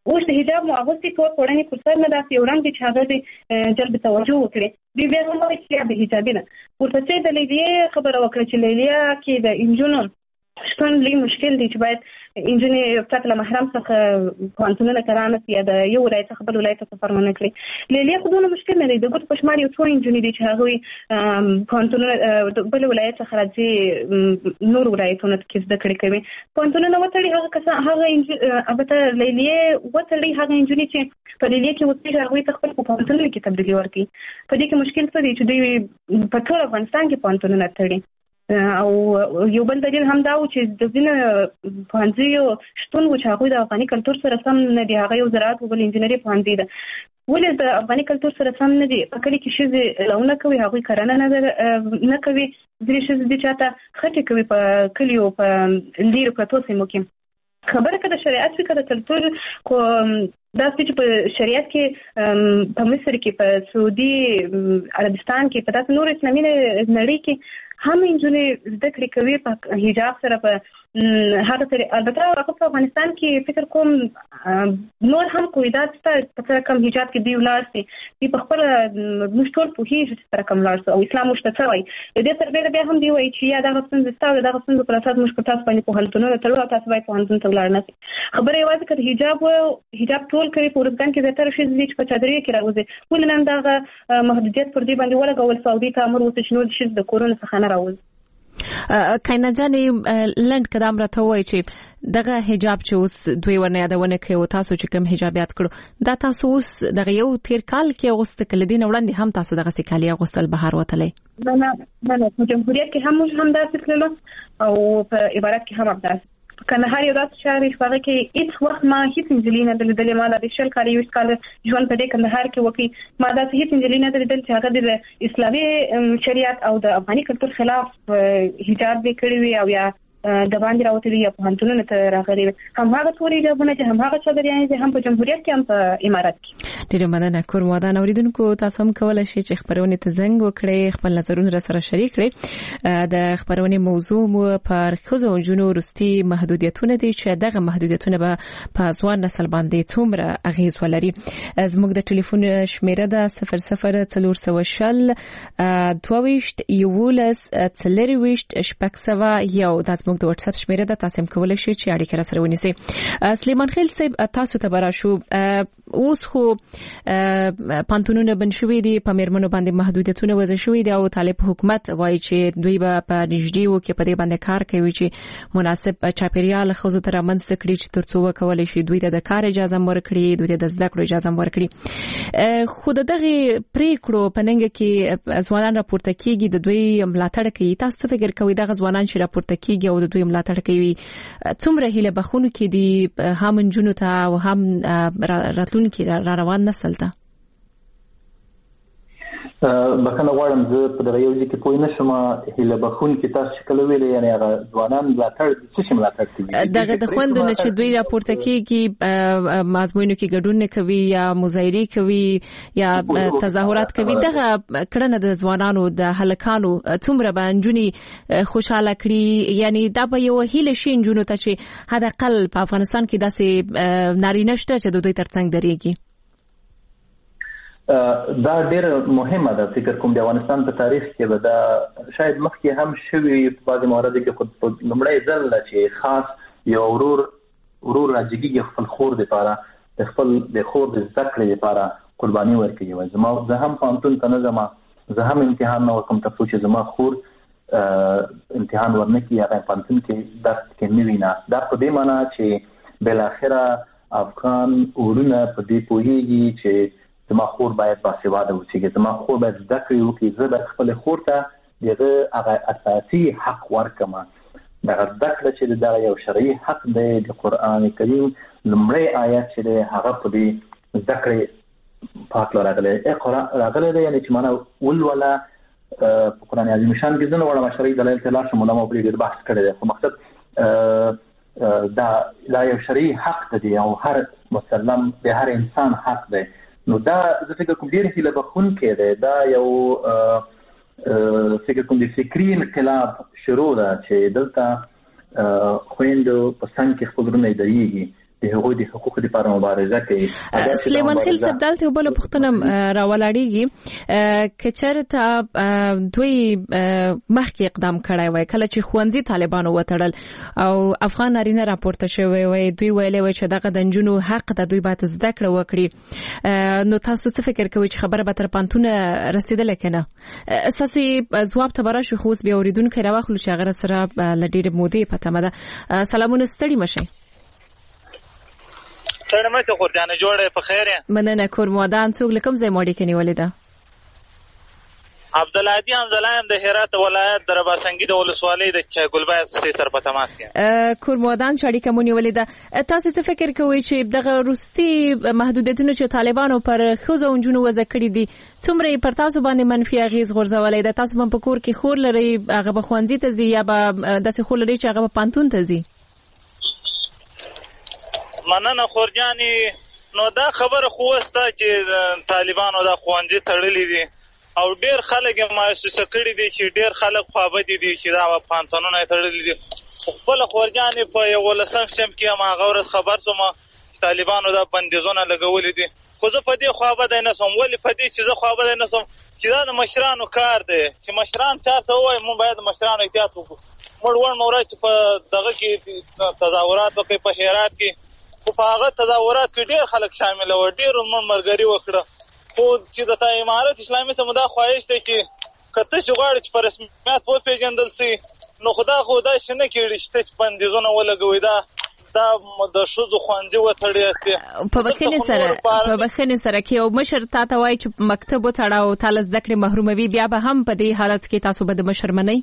اوس د حجاب مو اغوستي تور پوړنی پر سر نه داسې یو رنګ چې هغه د جلب توجه وکړي دوی بیا هم وایي چې د حجابي نه ورپسې د لیلیې خبره وکړه چې لیلیه کې د انجونو شتون لوی مشکل دی چې باید انجونې پرته له محرم څخه پوهنتونونه کرانه یا د یو ولایت څخه بل ولایت ته سفر ونه کړي لیلیه خو دونه مشکل نه دی د ګوتو په شمار یو څو انجونې دي چې هغوی پوهنتونونه بل ولایت څخه راځي نور ولایتونو کې زده کړې کوي پوهنتونونه وتړي هغه کسان هغه البته لیلیې وتړي هغه انجونې چې په لیلیې کې اوسېږي هغوی ته خپل په پوهنتونونو کې تبدیلي ورکړي په دې کې مشکل څه دی چې دوی په ټول افغانستان کې پوهنتونونه تړي او یو بل دلیل هم دا و چې د ځینې پوهنځیو شتون و چې هغوی د افغاني کلتور سره سم نه دي هغه یو زراعت و بل انجینري پوهنځی ده ولې د افغاني کلتور سره سم نه دي په کلي کې ښځې لونه کوي هغوی کرنه نه کوي ځینې ښځې دي چې حتی خټې کوي په کلیو په لیرو پرتو سیمو کې خبره که د شریعت وي که د کلتور خو دا چې په شریعت کې په مصر کې په سعودي عربستان کې په داسې نور اسلامي نړۍ کې هم انجونې زده کړې کوي په حجاب سره په هغه طریقه البته هغه په افغانستان کې فکر کوم نور هم قواعد شته په څه رقم حجاب کې دوی ولاړ سي دوی په خپله موږ ټول پوهېږو چې څه رقم ولاړ سو او اسلام موږ ته څه وایي د دې سربېره بیا هم دوی وایي چې یا دغه ستونزې شته او د دغه ستونزو پر اساس موږ پر تاسو باندې پوهنتونونه تړو او تاسو باید پوهنتون ته ولاړ نه سئ خبره یوازې که د حجاب حجاب ټول کوي په ارزګان کې زیاتره ښځې دي چې په چادرۍ کې راوځي ولې نن دغه محدودیت پر دوی باندې ولګول سو او دوی ته امر وشو چې نور ښځې د کورونو څخه نه راوځي کاینا جانې لنډ قدم راته وایي چې دغه حجاب چې اوس دوی ورنه یادونه کوي او تاسو چې کوم حجابیات کړو دا تاسو اوس دغه یو تیر کال کې اغوست کله دین وړاندې هم تاسو دغه سکالي اغوستل بهر وتلی نه نه نه په جمهوریت کې هم هم داسې تللو او په عبارت کې هم داسې کندهار یو داسې ښار دی چې په هغه کې هېڅ وخت ما هېڅ نجلۍ نه ده لیدلې ما د شل کاله یویشت کاله ژوند په دې کندهار کې وکړي ما داسې هېڅ نجلۍ نه ده لیدلې چې هغه د اسلامي شریعت او د افغاني کلتور خلاف حجاب یې کړی وي او یا د باندې راوتلي یا پوهنتونونو ته راغلي هم هغه ټول حجابونه چې هم هغه چادریانې دي هم په جمهوریت کې هم په امارت کې ډېره مننه کورمادان اوریدونکو تاسو هم کولی شئ چې خبرونه ته زنګ وکړئ خپل نظرونه سره شریک کړئ د خبرونه موضوع مو پر ښځو او نجونو وروستي محدودیتونه دي چې دغه محدودیتونه به په ځوان نسل باندې څومره اغیز ولري زموږ د ټلیفون شمیره ده صفر صفر څلور سوه شل دوه ویشت یولس څلرویشت شپږ سوه یو دا زموږ د واتس اپ شمیره ده تاسو هم کولی شئ چې اړیکه راسره ونیسئ سلیمان خیل صاحب تاسو ته براشو اوس خو پانتونونه بند شوي دي په میرمنو باندې محدودیتونه وضع شوي دي او طالب حکومت وایي چې دوی به په نږدې وکړي په دې باندې کار کوي چې مناسب چاپیریال ښځو ته رامنځته کړي چې تر څو وکولی شي دوی ته د کار اجازه ورکړي دوی ته د زده کړو اجازه ورکړي خو د دغې پریکړو په ننګه کې ځوانان راپورته کیږي د دوی ملاتړ کوي تاسو څه فکر کوئ دغه ځوانان چې راپورته کیږي او د دوی ملاتړ کوي څومره هیله بخښونکي دي هم نجونو ته او هم راتلونکي را روان نسل ته بخښنه غواړم زه په دغه یو ځای کې پوه نه شوم هیله بخښونکي تاسو چې کله ویلې یعنې هغه ځوانان ملاتړ څه شي ملاتړ کوي دغه د خویندو نه چې دوی راپورته کیږي مضمونو کې ګډون نه کوي یا مظاهرې کوي یا تظاهرات کوي دغه کړنه د ځوانانو د هلکانو څومره به نجونې خوشحاله کړي یعنی دا به یو هیله شي نجونو ته چې حداقل په افغانستان کې داسې نارینه شته چې د دوی ترڅنګ درېږي دا ډېر مهمه ده فکر کوم د افغانستان په تاریخ کې به دا شاید مخکې هم شوي په بعضې موردو کې خو په لومړی ځل ده چې خاص یو ورور ورور راجګېږي خپل خور دپاره د خپل د خور د زده کړې دپاره قرباني ورکوي وایي زما زه هم پوهنتون ته نه ځم زه هم امتحان نه ورکوم تر څو چې زما خور امتحان ورنه کړي هغه پوهنتون کې درس کې نه وي ناست دا په دې معنا چې بالاخره افغان وروڼه په دې پوهېږي چې زما خور باید باسواده اوسېږي زما خور باید زده کړې وکړي زه باید خپلې خور ته د هغه هغه اساسي حق ورکړم دغه زده کړه چې دغه یو شرعي حق دی د قرآن کریم لومړی آیت چې دی هغه په دې زده کړې پاک راغلی اقرا راغلی دی یعنې چې معنا ولوله په قرآن عظیم شان کې زه نه غواړم شرعي دلایل ته لاړ شم علما پرې ډېر بحث کړی دی خو مقصد دا دا یو شرعي حق دی او هر مسلم د هر انسان حق دی نو دا زه فکر کوم ډېر هیله بخښونکی دی دا یو فکر کوم د فکري انقلاب شروع ده چې دلته خویندو په څنګ کې خپل وروڼه درېږي چې هغوی د حقوقو لپاره مبارزه کوي. سلیمان خیل صاحب دلته بل پښتنه راولاړیږي کچرته دوی مخکې اقدام کړی وای کله چې خوندزي طالبانو وټړل او افغان نارینه راپورته شوی وای دوی ویلي وای چې دغه د نجونو حق د دوی باید زده کړه وکړي. نو تاسو څه فکر کوئ چې خبره به تر پانتونه رسیدله کنه؟ اساسي ځواب ته براشو خو بیا اوریدونکو راوخلو چې هغه سره لډیر مودې پته مده. سلامونه ستړي مشه. سلام ته خورجانه جوړه په خیر. مننه کور مودان څوک لکم زې موډي کني ولیدا. عبدالعادی انزلایم د هرات ولایت د رباسنګي د ولسوالۍ د ګلبای سي سر په تماس کې کور مودان شړی کومونی ولیدا. تاسو څه فکر کوئ چې دغه روسي محدودیتونه چې طالبانو پر خوځو انجونو وځ کړی دي څومره پر تاسو باندې منفي اغیز غورځولای د تاسو په کور کې خور لري هغه به خوانځي ته زی یا به د څه خور لري چې هغه په پانتون ته زی؟ مننه خورجاني. نو دا خبره خو وسته چې طالبانو دا خوانځي تړلې دي او ډیر خلک مایوسه کړي دي چې ډیر خلک خوابدي دي چې دا پانتونونه تړلي دي. خپل خورجانې په یو لسم شم کې ما غورت خبر سوم طالبانو دا بندیزونه لګولې دي خو زه په دې خوابدی نه سوم. ولې په دې چې زه خوابدی نه سوم چې دا د مشرانو کار دی چې مشران چاته ووایي موږ باید مشرانو احتیاط وکړو. موږ وړ مورای چې په دغه کې تظاهرات وکړي په هرات کې خو په هغه تظاهرات کې ډیر خلک شامل وو ډیر موږ مرګري وکړه خو چې د امارت اسلامي ته مدا خواهش دی چې کته چې غواړي چې په رسمیت وپېژندل شي نو خدا خو دا شنه کېږي چې بندیزونه ولګوي دا دا د شوزو خوندې وتړي په بخښنې سره په بخښنې سره کې یو مشر تا ته وایي چې مکتب وتړاو تاسو زده کړې محروموي بیا به هم په دې حالت کې تاسو به د مشر منئ؟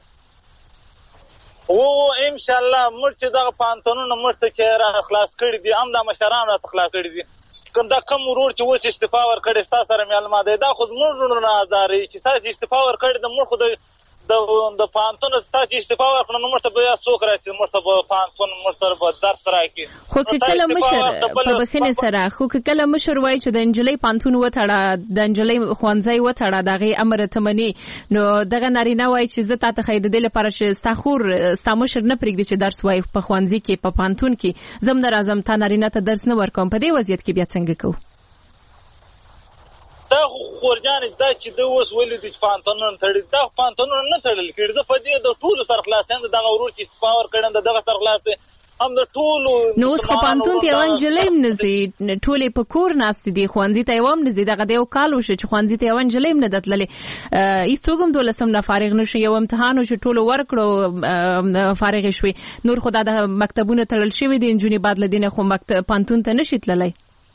او ان شاء الله موږ چې دغه پانتونونه موږ ته چې را خلاص کړي دي هم دا مشران را خلاص کړي دي کوم دا کوم ورور چې وڅ استعفا ور کړي تاسو سره معلومه ده دا خو موږ نه ازاري چې تاسو استعفا ور کړی د موږ خو د د پانتون تاسو استعفا ور کړنو موږ ته بیا څوک راځي موږ ته پانتون موږ سره به درس راکړي. خو کله مشر په بخښنې سره خو کله مشر وای چې د انجلۍ پانتون وټړه د انجلۍ خوانځي وټړه دغه امر ته مني نو دغه نارینه وای چې زه تاسو خید د لپاره چې استخور استامشر نه پرېږدي چې درس وای په خوانځي کې په پانتون کې زم در اعظم تا نارینه ته درس نه ورکوم. په دې وضعیت کې بیا څنګه کوو؟ دا خورجان دا چې د اوس ولې د پانتونونو تړل دا پانتونونو نه تړل کېږي د فدیه د ټول سرخلاصین دغه ورور چې پاور کړي دغه سرخلاص هم د ټول نو اوس خو پانتون ته یوان جلیم نزدي ټولې په کور ناست دي خوانځي ته یوم نزدي دغه د یو کال وشو چې خوانځي ته یوان جلیم نه دتللې ایستوګم دولسم نه فارغ نشو یو امتحان چې ټولو ورکړو فارغ شوي نور خدای د مکتبونه تړل شوی دي انجونی بعد لدینه خو مکتب پانتون ته نشي تللی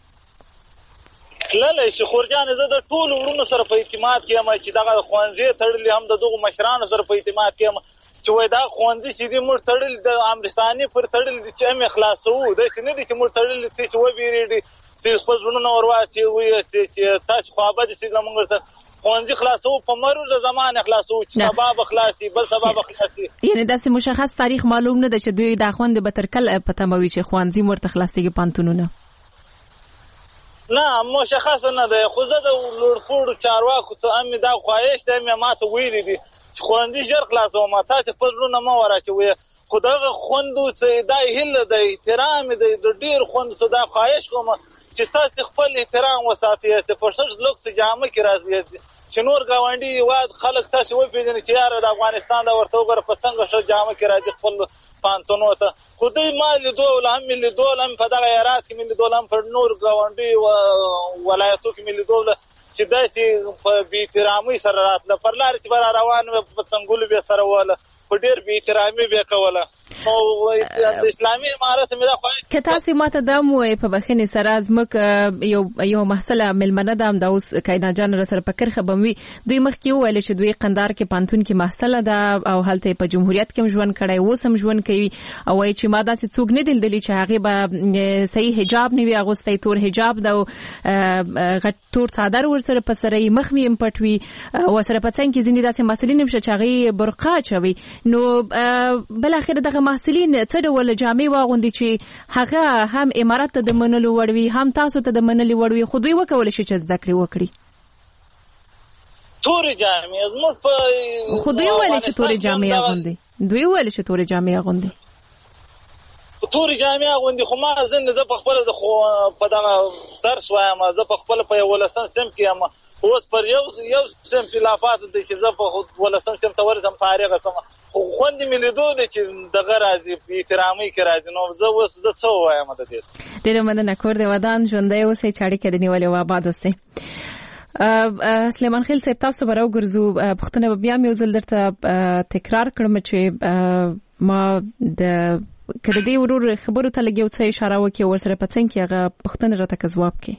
تللی شي. خورجان زه د ټول ورونو سره په اعتماد کې یم چې دغه خوانځي تړلې هم د دغه مشرانو سره په اعتماد کې یم چې وای دا خوانځي چې دې موږ تړل د امرستاني پر تړل چې هم خلاصو د شنه دي چې موږ تړل چې و بیریږي چې خپل ورونو ورواچي وي چې تاسو خو ابد چې موږ سره خوانځي خلاصو په مرزه زمانه خلاصو چې سبب خلاصي بل سبب خلاصي یعنی داسې مشخص تاریخ معلوم نه ده چې دوی دا خوند به تر کله پته موي چې خوانځي مرته خلاصيږي پانتونونه نه مشخص نه ده خو زه د لوړپوړو چارواکو ته هم دا خواهش دی مې ماته ویلي دي چې خوندي ژر خلاصوم تاسو خپل ورونه مه وراچوئ خو دغه خوندو څه دا هیله دی احترام دی د ډېر خوندو څه دا خواهش کوم چې تاسو خپل احترام وساتئ چې په څه لوکس جامه کې راځي چې نور ګاونډي واد خلک تاسو وپېژني چې یاره د افغانستان د ورته وګوره په څنګه ښه جامه کې راځي خپل پانتونو ته خو دوی ما لیدو هم مې لیدو هم په دغه هرات کې مې لیدو هم په نور ګاونډي ولایتو کې مې لیدو چې داسې په بې احترامۍ سره راتله پر لارې چې به را روان وه په څنګلو به سره وله په ډېر بې احترامي به کوله او د اسلامي امارت مې دا خواهش که تاسې ماته دا هم ووایئ په بخښنې سره زموږ یو یو محصله مېلمنه ده همدا اوس کاینا جان راسره په کرښه به وي دوی مخکې وویل چې دوی قندار کې پانتون کې محصله ده او هلته په جمهوریت کې هم ژوند کړی اوس هم ژوند کوي او وایي چې ما داسې څوک نه دي لیدلي چې هغې به صحیح حجاب نه وي اغوستی تور حجاب ده او غټ تور څادر ورسره په سره یې مخ مې هم پټ وي ورسره په څنګ کې ځینې داسې محصلین هم شته چې هغې برقع اچوي نو بالاخره دغه محصلین څه ډول جامې واغوندي چې هغه هم امارات ته د منلو وړ وي هم تاسو ته د منلو وړ وي خو دوی وکولی شي چې زده کړې وکړي تورې جامې زموږ په خو دوی وویلې چې تورې جامې اغوندي دوی وویلې چې تورې جامې اغوندي تورې جامې اغوندي خو ما ځینې زه په خپله زه خو په دغه درس وایم زه په خپله په یولسم صنف کې یم اوس پر یو یو صنف لا پاتې دی چې زه په ولسم صنف ته ورسم فارغه شم خو خوندې مې لیدو دی چې دغه راځي په احترامۍ کې راځي نو زه اوس زه څه ووایم د دې ډېره مننه کور دې ودان ژوندی اوسئ چې اړیکه دې نیولې وه آباد اوسئ. سلیمان خیل صاحب تاسو به راوګرځو پوښتنه به بیا مې یو ځل درته تکرار کړم چې ما د که د دې ورور خبرو ته لږ یو څه اشاره وکړي ورسره په څنګ کې هغه پوښتنه راته که ځواب کړي.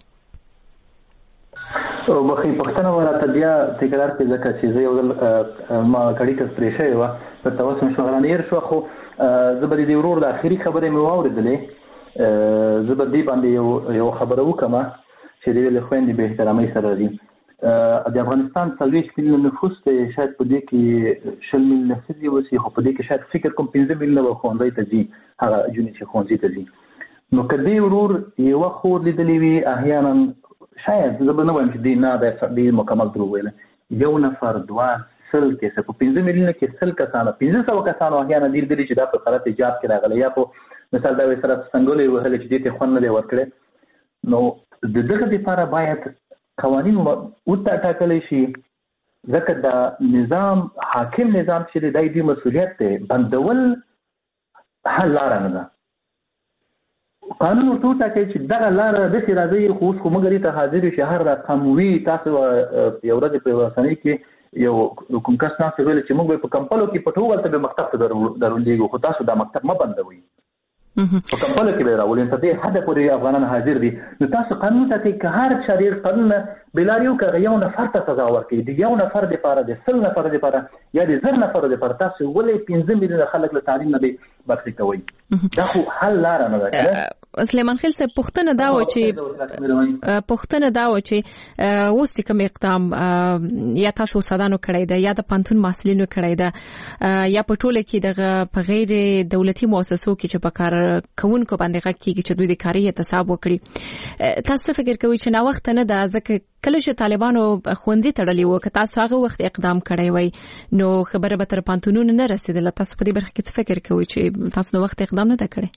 بخې پښتنه وراته بیا تکرار کې ځکه چې زه یو ځل ما کړي ته پرې شوی وه پر تاسو مې شغلانه ير شو خو زه به د ورور د اخري خبرې مې واورېدلې زه به دې باندې یو یو خبره وکم چې د ویل خويندې به احترامي سره دي. د افغانستان څلوېښت میلیونه نفوس دی شاید په دې کې شل میلیونه ښځې وسي خو په دې کې شاید فکر کوم پنځه میلیونه به ښوونځي ته ځي هغه جونې چې ښوونځي ته ځي نو که دې ورور یوه خور لیدلې وي احیانا شاید زه به نه وایم چې دې نه دی دې مکمل دروغ ویلی یو نفر دوه سل کیسه په پنځه میلیونه کې سل کسانو پنځه سوه کسانو احیانا دې لیدلي چې دا په غلط ایجاب کې راغلی یا په مثال دا وایي سره څنګلې یې وهلې چې دې ته خوند نه دی ورکړی نو د دغه دپاره باید قوانین وټاکلی شي ځکه د نظام حاکم نظام چې دی دا دې مسؤلیت دی بندول حل لاره نه ده قانون ورته وټاکئ چې دغه لاره داسې راځي خو اوس خو موږ دې ته حاضر یو چې هر رقم وي تاسو یو ورځ په رسنۍ کې یو کوم کس ناست ویل چې موږ به په کمپلو کې پټو ولته به مکتب ته درولېږو خو تاسو دا مکتب مه بندوئ په کمپلو کې به راولئ تر دې حده پورې افغانان حاضر دي نو تاسو قانون ټاکئ که هر چا ډېر قانون نه بېلارې وکړه یو نفر ته سزا ورکړي د یو نفر دپاره د سل نفر دپاره یا د زر نفرو دپاره تاسو ولې پنځه میلیونه خلک له تعلیم نه برخې کوئ دا خو حل لاره نه ده سلیمان خیل صاحب پوښتنه دا و چې پوښتنه دا و چې اوس چې کوم اقدام یا تاسو استادانو کړی ده یا د پوهنتون محصلینو کړی ده یا په ټوله کې دغه په غیر دولتي مؤسسو کې چې په کار کوونکو باندې غږ کېږي چې دوی د کاري احتساب وکړي تاسو فکر کوئ چې ناوخته نه ده ځکه کله چې طالبانو ښوونځي تړلي وو که تاسو هغه وخت اقدام کړی وای نو خبره به تر پوهنتونونو نه رسېدله تاسو په دې برخه کې څه فکر کوئ چې تاسو نو وخت اقدام نه ده کړی؟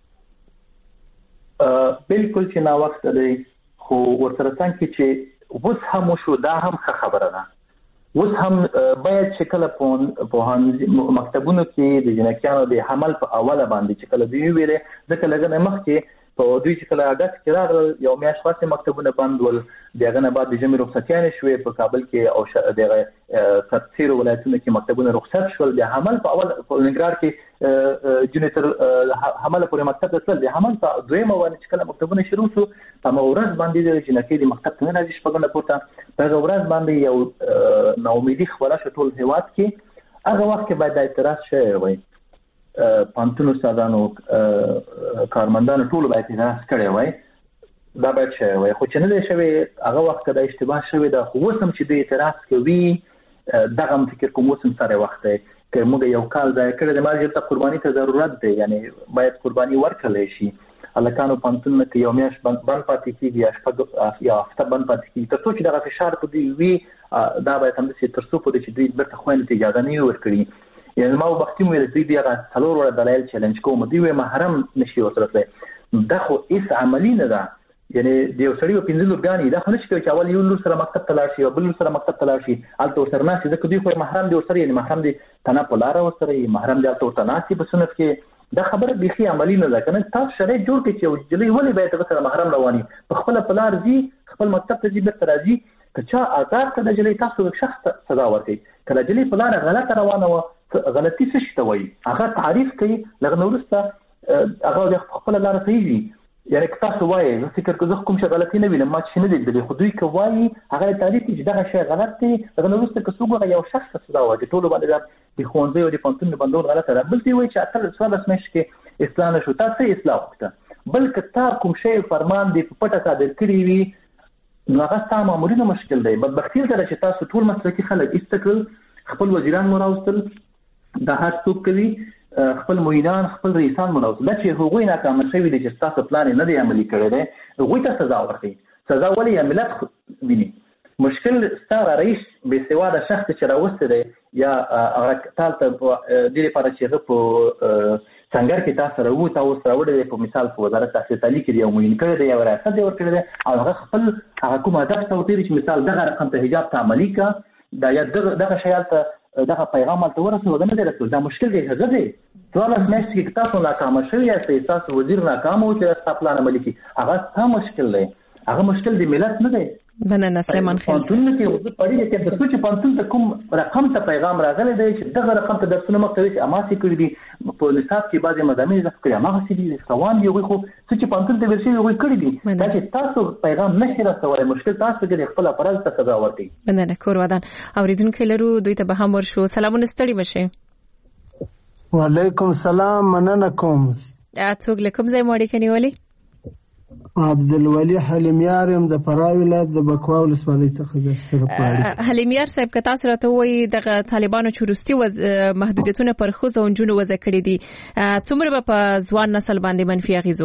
بالکل چې نا وخت دی خو ورسره څنګه چې اوس هم شو دا هم ښه خبره ده اوس هم باید چې کله په مکتبونو کې د جنکیانو د حمل په اوله باندې چې کله دوی ویلې ځکه لږ نه مخکې په دوی چې کله اګست کې راغلل یو میاشت وروسته مکتبونه بند ول د هغه نه بعد د ژمي رخصتیانې شوې په کابل کې او دغه سرتیرو ولایتونو کې مکتبونه رخصت شول د حمل په اول په ننګرهار کې جنې تر حمل پورې مکتب ته تلل د حمل په دویمه باندې چې کله مکتبونه شروع شو په ورځ باندې د جنکۍ د مکتب ته نه راځي شپږمه پورته په هغه ورځ باندې یو ناامیدي خپره شو ټول هېواد کې هغه وخت کې باید دا اعتراض شوی وای پوهنتون استادانو کارمندانو ټولو باید اعتراض کړی وای دا باید شوی وای خو چې نه دی شوی هغه وخت دا اشتباه شوی ده خو اوس هم چې دوی اعتراض کوي دغه هم فکر کوم اوس هم سره وخت دی که موږ یو کال ضایع کړی دی ما ژر ته قرباني ته ضرورت دی یعنی باید قرباني ورکړلی شي هلکانو پوهنتونونه کې یو میاشت بند پاتې کېږي یا شپږ یا هفته بند پاتې کېږي تر څو چې دغه فشار په دوی وي دا باید همداسې تر څو پورې چې دوی بېرته خویندو ته اجازه نه وي ورکړي یعنی ما وختي مو ویل دوی دې هغه څلور وړه دلایل چیلنج کوم دوی وایي محرم نشي ورسره تللی دا خو هېڅ عملي نه ده یعنی د یو سړي به پنځه لورګانې دا خو نه شي کوي چې اول یو لور سره مکتب ته لاړ شي او بل لور سره مکتب ته لاړ شي هلته ورسره ناست ځکه دوی خو محرم دی ورسره یعنې محرم دی تنه په لاره ورسره یي محرم دی هلته ورته ناست په صنف کې دا خبره بیخي عملي نه ده که نه تاسو شرایط جوړ کړئ چې یو نجلۍ ولې باید هغه سره محرم رواني په خپله په لار ځي خپل مکتب ته ځي بېرته راځي که چا آزاد کړه نجلۍ تاسو شخص ته سزا ورکوئ که نجلۍ په لاره غلطه روانه وه غلطي څه شي ته وایي هغه تعریف کوي لږ نه وروسته هغه د خپله لاره صحیح وي یعنې که تاسو وایئ زه فکر کوم زه خو کوم شی غلطي نه وینم ما چې نه دی لیدلی خو دوی که وایي هغه یې تعریف کړي چې دغه شی غلط دی لږ نه وروسته که څوک هغه یو شخص ته سزا وایي ټولو باندې د ښوونځیو د پوهنتونونو بندول غلطه ده بل ته یې وایي چې اتلس څوارلس میاشتې کې اصلاح نه شو تا څه اصلاح وکړه بل که تا کوم شی فرمان دی په پټه صادر کړي وي نو هغه ستا مامورینو مشکل دی بدبختي دلته ده چې تاسو ټول مسلکي خلک ایسته کړل خپل وزیران مو راوستل دا هر څوک کوي خپل معینان خپل رئیسان مو راوستل دا چې هغوی ناکامه شوي دي چې ستاسو پلان یې نه دی عملي کړی دی هغوی ته سزا ورکړئ سزا ولې یا ملت ویني مشکل ستا رئیس بې سواده شخص چې راوستی دی یا هغه تال ته دې لپاره چې هغه په څنګه کې تاسو راو تاسو راوړل په مثال په وزارت تحصیل تعلیم کې یو موین کړی دی او راځي دی ورکړی دی او هغه خپل هغه کوم هدف ته وتیری چې مثال دغه رقم ته حجاب ته عملی کا دا یا دغه دغه شیال ته دغه پیغام ته ورسول دا نه رسول دا مشکل دی هغه دی ټول اسمه چې تاسو ناکام شوی یا تاسو وزیر ناکام او چې تاسو پلان عملی کی هغه څه مشکل دی هغه مشکل دی ملت نه دی مننه سلیمان خیل پانتون کې وځي پړې کې د څه چې پانتون ته کوم رقم ته پیغام راغلی دی چې دغه رقم ته درسونه مختوي چې اماسي کړی دي په نصاب کې بعضي مضامین ذکر کړي هغه سړي دي روان دی خو څه چې پانتون ته ورشي وي کړی دي دا چې تاسو پیغام نشي راځوي مشکل تاسو کې خپل افراد ته سزا ورکړي مننه کور ودان اوریدونکو لرو دوی ته به هم ورشو سلامونه ستړي مشه وعلیکم السلام مننه کوم څوک لکم ځای موړي کني ولی عبدالولی حلیمیار یم د فراه ولایت د بکوا ولسوالۍ څخه د سره پاړي حلیمیار صاحب که تاسو راته وایي دغه طالبانو چې وروستي وز محدودیتونه پر ښځو او نجونو وضع کړي دي څومره به په ځوان نسل باندې منفي اغېز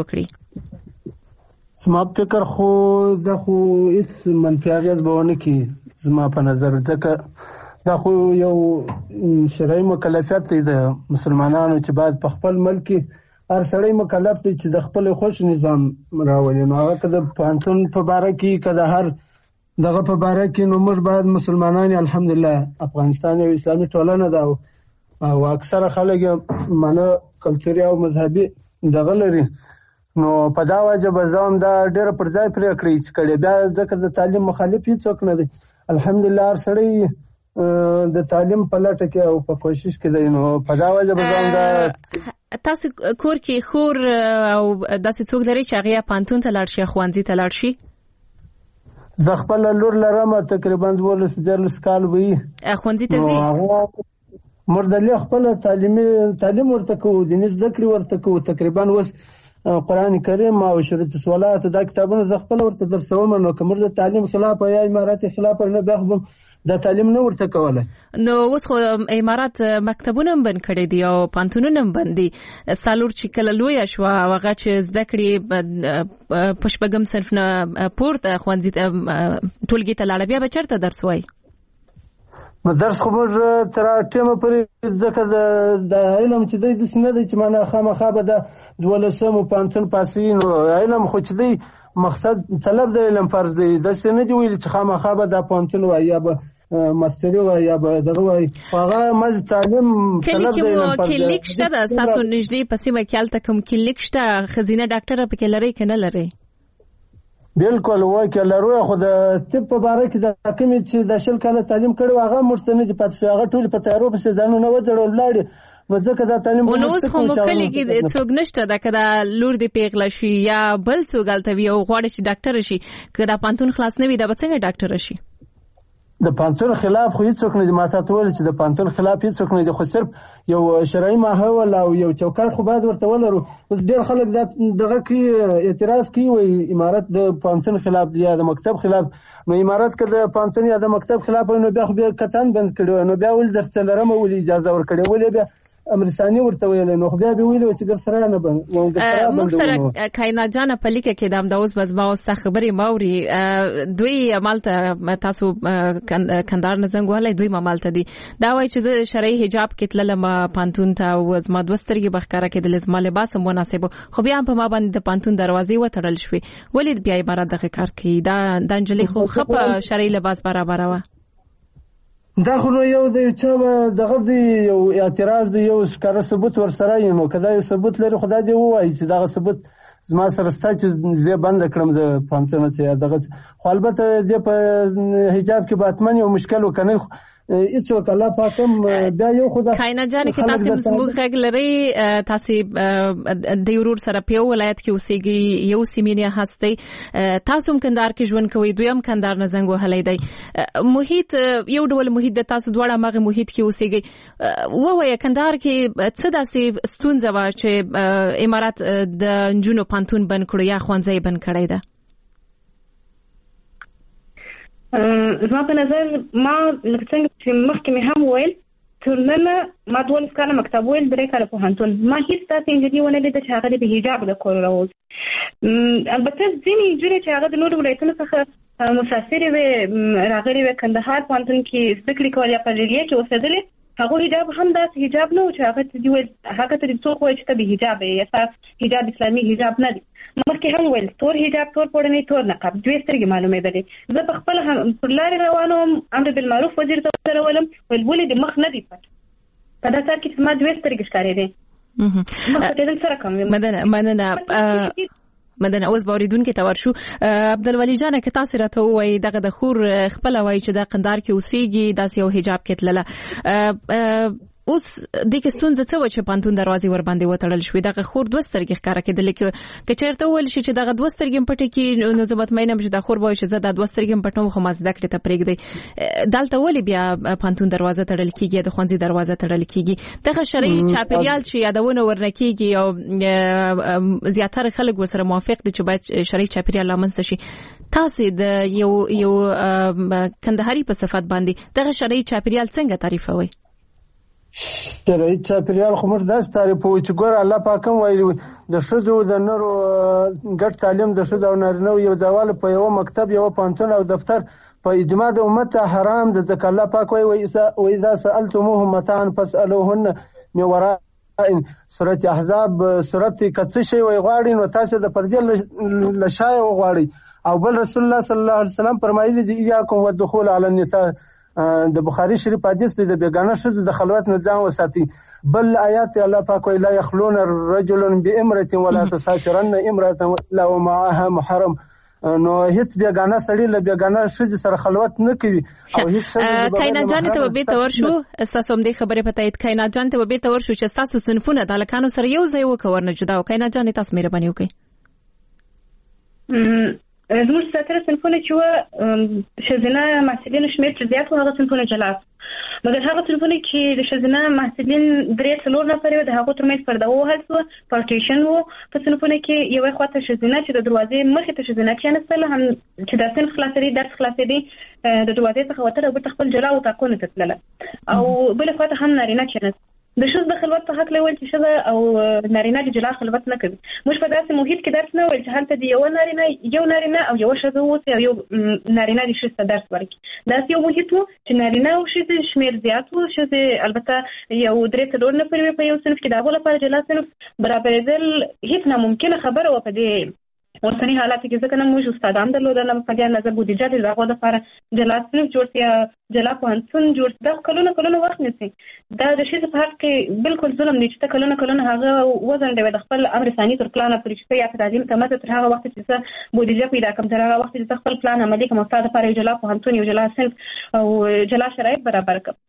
وکړي زما فکر خو د خو هیڅ منفي اغېز به ونه کړي زما په نظر ځکه دا خو یو شرعي مکلفیت دی د مسلمانانو چې باید په خپل ملک هر سړی مکلف دی چې د خپل خوش نظام راولي نو هغه که د پانتون په باره کې که د هر دغه په باره کې نو موږ باید مسلمانان الحمدلله افغانستان یو اسلامي ټولنه ده او اکثره خلک منه کلتوري او مذهبي دغه لري نو په دا وجه به زه هم دا ډېره پر ځای پرې کړی چې کړی بیا ځکه د تعلیم مخالف هېڅوک نه دی الحمدلله هر سړی د تعلیم په لټه کې او په کوشش کې دی نو په دا وجه به زه هم دا تاسو کور کې خور او داسې څوک لري چې هغه پانتون ته لاړ شي ښوونځي ته لاړ شي زه خپل لور لرم تقریبا دولس دیارلس کال وي ښوونځي ته ځي موږ د خپل تعلیمي تعلیم ورته کوو دیني زده کړې ورته کوو تقریبا اوس قرآن کریم او شریعت الصلوات دا کتابونه زه خپل ورته درسوم نو که موږ د تعلیم خلاف یا امارات خلاف نه بیا دا تعلیم نه ورته کوله نو اوس خو امارات مکتبونه هم بند کړي دي او پانتونونه هم بند دي سالور چې کله لوی شو هغه چې زده کړې په شپږم صنف نه پورته ښوونځي ته ټولګي ته لاړه بیا به چېرته درس وایي نو درس خو موږ تر ټیمه پورې ځکه د علم چې دی داسې نه دی چې معنی خامخا به د دولسم پانتون پاسوي نو علم خو چې دی مقصد طلب د علم فرض دی داسې نه دی ویلي چې خامخا به د پانتون وایي یا به مستری وایي یا به دغه وایي هغه مز تعلیم طلب د علم فرض دی کلیک شته د ستاسو نږدې په سیمه کې هلته کوم کلیک شته ښځینه ډاکټره پکې لرئ که نه لرئ بالکل وایي که لرو خو د طب په باره کې د کومې چې د شل کاله تعلیم کړی هغه موږ ته نه دي پاتې شوي هغه ټولې په تیارو پسې ځانونه وځړول ولاړې نو ځکه دا تعلیم نو اوس خو مو کلي کې څوک نشته ده که دا لور دې پیغله شي یا بل څوک هلته وي او غواړي چې ډاکټره شي که دا پانتون خلاص نه وي دا به څنګه ډاکټره شي د پانتون خلاف خو هیڅوک نه دي ما تاسو ویل چې د پانتون خلاف هیڅوک نه دي خو صرف یو شرعي ماحول او یو چوکاټ خو باید ورته ولرو اوس ډېر خلک دغه کوي اعتراض کوي وایي امارت د پانتون خلاف دی یا د مکتب خلاف نو امارت که د پانتون یا د مکتب خلاف نو بیا خو بیا کتان بند کړي نو بیا ولې درس لرم ولې اجازه ورکړي ولې بیا امرستاني ورته ویل نو خو بیا به ویل چې ګر سره نه بند موږ سره کاینا جان په لیکه کې د امداوس بزما او خبرې ماوري دوی عملته تاسو کندهار نه زنګ ولای دوی عملته دي دا وایي چې شرعي حجاب کې تللم پانتون ته او زما دوسترګي بخکاره کې د لزما لباس مناسب خو بیا په ما باندې د پانتون دروازې وتړل شوې ولید بیا عبارت دغه کار کوي دا د انجلي خو خپ شرعي لباس برابر و دا خو نو یو د چا دغه دی یو اعتراض دی یو ښکاره ثبوت ورسره یې نو که دا یو ثبوت لري خو دا دې ووایي چې دغه ثبوت زما سره شته چې زه بنده کړم د پانتون ته دغه خو البته دې په حجاب کې به حتما یو مشکل وکنه هیڅوک الله پاکم بیا یو خدا کاینا جان کې تاسو زموږ غږ لري تاسو د یورور سره په ولایت کې اوسېږي یو سیمینه هستي تاسو هم کندهار کې ژوند کوي دویم کندهار نه زنګ وهلی دی محیط یو ډول محیط د تاسو دواړه مغه محیط کې اوسېږي ووایه کندهار کې څه داسې ستونزه وه چې امارات د نجونو پانتون بند کړو یا ښوونځی بند کړی ده زما په نظر ما لکه څنګه چې مخکې مې هم وویل تر ننه ما دولس کاله مکتب ویل درې کاله پوهنتون ما هیڅ داسې نجلۍ ونه لیده چې هغه د حجاب د کور راووځي البته ځینې نجونې چې هغه د نورو ولایتونو څخه مسافرې وې راغلې وې کندهار پوهنتون کې زده کړې کول یا په جګړې کې اوسېدلې هغه حجاب هم داسې حجاب نه و چې هغه ته دی ویل هغه ته څوک وایي چې ته به حجاب یې یا تا حجاب اسلامي حجاب نه دی. مخکې هم ویل تور حجاب تور پوړنی تور نقاب دوی سترګې معلومېدلې. زه په خپل پر لارې روانه وم امر بالمعروف وزیر ته ورولم ویل ولې د مخ نه دی پټ په دا سر کې ما دوی سترګې ښکارېدې مخ ته دل سره کوم مدنه مدنه مدنه اوس باوریدون کې تور شو. عبدالولي جان که تاسو راته وایي دغه د خور خپل وایي چې د قندار کې اوسېږي داسې یو حجاب کې تلله اوس د کې ستونزه څه و چې پانتون دروازې ور باندې وتړل شوې دغه خور دوه سترګې ښکاره کېدلې که چېرته وویل شي چې دغه دوه سترګې پټې کړي نو زه مطمئنه یم چې دا خور به وایي چې زه دا دوه سترګې پټوم خو ما زده کړې ته پرېږدئ. دلته ولې بیا پانتون دروازه تړل کېږي د ښوونځي دروازه تړل کېږي؟ دغه شرعي چاپېریال چې یادونه ورنه کېږي او زیاتره خلک ورسره موافق دي چې باید شرعي چاپېریال رامنځته شي. تاسو د یو یو کندهاري په صفت باندې دغه شرعي چاپېریال څنګه تعریفوي؟ شرعي چاپېریال خو موږ داسې تعریفوو چې ګوره الله پاک هم وایي د ښځو د نرو ګډ تعلیم د ښځو او نارینهو یو ځای په یوه مکتب یوه پوهنتون او دفتر په اجماع د امت حرام ده. ځکه الله پاک وایي واذا سألتموهم متاعا فاسألوهن من وراء سورة احزاب سورت که څه شی وایي غواړي نو تاسو د پردې له شایه وغواړئ. او بل رسول الله صلی الله علیه وسلم فرمایلی دي ایاکم والدخول علی النساء د بخاری شریف حدیث دی د بیگانه ښځو د خلوت نه ځان وساتي. بل آیات الله پاک ویلا یخلون رجل بامرأة ولا تسافرن امرأة الا ومعها محرم. نو هیڅ بیگانه سړی له بیگانه ښځې سره خلوت نه کوي. او هیڅ کائنات جان ته به تور شو تاسو هم دې خبره پته اید کائنات جان ته به تور شو چې تاسو صنفونه د لکانو سره یو ځای وکور نه جدا او کائنات جان تاسو مهرباني وکړئ. زموږ ستره صنفونه چې وه ښځینه محصلینو شمېر چې زیات و هغه صنفونه جلا مګر هغه صنفونه چې د ښځینه محصلین درې څلور نفرې وه د هغو ترمنځ پرده ووهل سوه پارټیشن و په صنفونه کې یوې خوا ته ښځینه چې د دروازې مخې ته ښځینه کېناستله هم چې دا صنف خلاصېدی درس خلاصېدی د دروازې څخه وتله او بېرته خپل جلا اتاقونو ته تلله او بلې خوا ته هم نارینه کېناست. د ښځو د خلوت په هکله ویل چې ښځه او نارینه د جلا خلوت نه کوي. موږ په داسې محیط کې درس نه ویل چې هلته د یوه نارینه یو نارینه او یوه ښځه واوسي او یو نارینه د ښځې ته درس ورکړي. داسې یو محیط و چې نارینه او ښځې شمېر زیات و. ښځې البته یو درې څلور نفرې وې په یو صنف کې د هغو لپاره جلا صنف برابرېدل هېڅ ناممکنه خبره وه په دې اوسني حالاتو کې. ځکه نه موږ استادان درلودل په دې نظر بودیجه د هغو لپاره جلا صنف جوړ سي یا جلا پوهنتون جوړ سي. دا کلونه کلونه وخت نیسي. دا د ښځې په حق کې بالکل ظلم دی چې ته کلونه کلونه هغه وځنډوې د خپل امر ثاني تر پلانه پورې چې ته یا په تعلیم ته مزه تر هغه وخت چې څه بودیجه پیدا کړم تر هغه وخت چې ته خپل پلان عملي کړم او ستا دپاره یو جلا پوهنتون یو جلا صنف او جلا شرایط برابر کړم.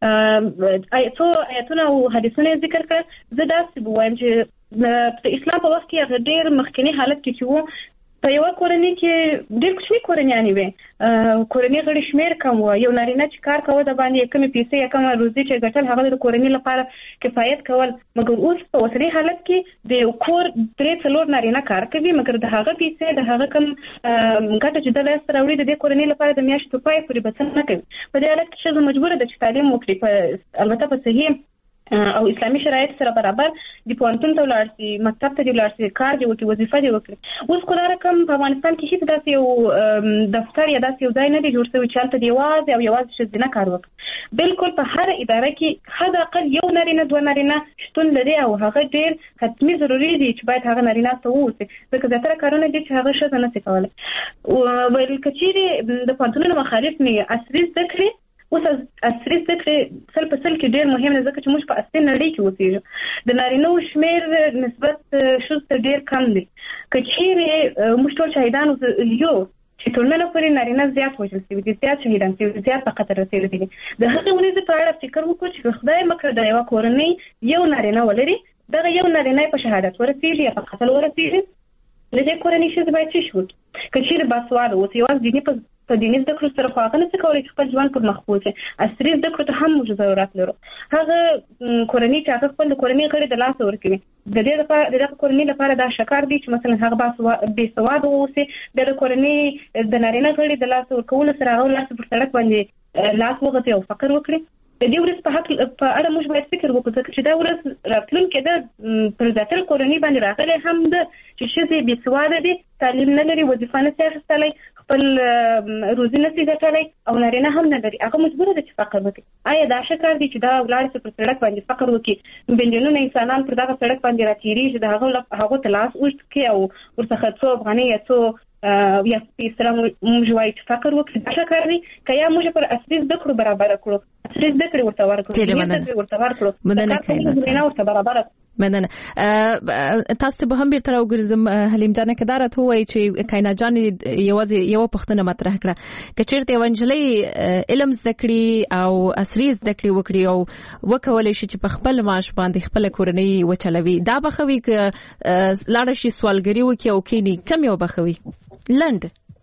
څو آیتونه او حدیثونه ذکر کړل. زه داسې به وایم چې د اسلام په وخت کې هغه ډېر مخکینی حالت کې چې و په یوه کورنۍ کې ډېر کوچني کورنیانې وې. کورنۍ غړي شمېر کم و. یو نارینه چې کار کوه د باندې یې کمې پیسې یا کمه روزي چې ګټل هغه د کورنۍ لپاره کفایت کول. مګر اوس په اوسني حالت کې د یو کور درې څلور نارینه کار کوي مګر د هغه پیسې د هغه کم ګټه چې د لاسته راوړي د دې کورنۍ لپاره د میاشتې په پای پورې به څه نه کوي. په دې حالت کې ښځه مجبوره ده چې تعلیم وکړي په البته په صحیح او اسلامي شرایط سره برابر د پوهنتون ته ولاړ شي مکتب ته دې ولاړ شي کار دې وکړي وظیفه دې وکړي. اوس خو دا رقم په افغانستان کې هېڅ داسې یو دفتر یا داسې یو ځای نه دی جوړ شوی چې هلته دې یوازې او یوازې ښځینه کار وکړي. بالکل په هره اداره کې حد اقل یو نارینه دوه نارینه شتون لري او هغه ډېر حتمي ضروري دی چې باید هغه نارینه ته ووسي ځکه زیاتره کارونه دي چې هغه ښځه نه شي کولی. ویل که چیرې د پوهنتونونو مخالف نه عصري زده کړې اوس عصري زده کړې سل په سل کې ډېر مهم دی ځکه چې موږ په عصري نړۍ کې اوسېږو. د نارینهو شمېر نسبت ښځو ته ډېر کم دی. که چیرې موږ ټول شهیدان یو چې ټولنه پورې نارینه زیات وژل شوي دي زیات شهیدان شوي دي زیات په خطر رسېدلي دي. د هغې ورځې په اړه فکر وکړو چې خدای مکړه د یوه کورنۍ یو نارینه ولري دغه یو نارینه په شهادت ورسېږي یا په قتل ورسېږي د دې کورنۍ ښځې باید څه شي وکړي. که چیرې باسواده اوسي یوازې دیني په په دیني زده کړو سره خو هغه نه څه کولی چې خپل ژوند پر مخ بوځي. عصري زده کړو ته هم موږ ضرورت لرو. هغه کورنۍ چې هغه خپل د کورنۍ غړي د لاسه ورکوي د دې لپاره د دغه کورنۍ لپاره دا شکار دی چې مثلا هغه بې سواده واوسي د کورنۍ د نارینه غړي د لاسه ورکولو سره هغه لاس پر سړک باندې لاس وغځي او فقر وکړي. د دې ورځ په حق په اړه موږ باید فکر وکړو ځکه چې دا ورځ راتلونکې ده پر زیاتره کورنۍ باندې راغلی هم ده چې ښځې بې سواده دي تعلیم نه لري وظیفه نه شي اخیستلی خپل روزي نشي ګټلای او نارینه هم نه لري هغه مجبور دي چې فقر وکړي آیا دا ښه کار دی چې دا ولاړ څه پر سړک باندې فقر وکړي بنجنونه انسانان پر دغه سړک باندې راتېریږي د هغه هغه تلاس اوږد کړي او ورڅخه څو افغانۍ یا څو یا په اسلام موږ وایو چې فقر وکړي دا ښه کار دی که یا موږ پر اصلي زده کړو برابر کړو اصلي زده کړې ورته ورکړو ورته ورکړو مننه کوي ورته برابر مننه تاسو به هم بیرته راوګرځم حلیم جان کدار ته وایي چې کاینا جان یوازې یو پښتنه مطرح کړه کچېرته ونجلې علم زده کړي او اصلي زده کړي وکړي او وکولای شي چې په خپل معاش باندې خپل کورنۍ وچلوي دا بخوي ک لاړ شي سوالګری وکي او کینی کم یو بخوي لند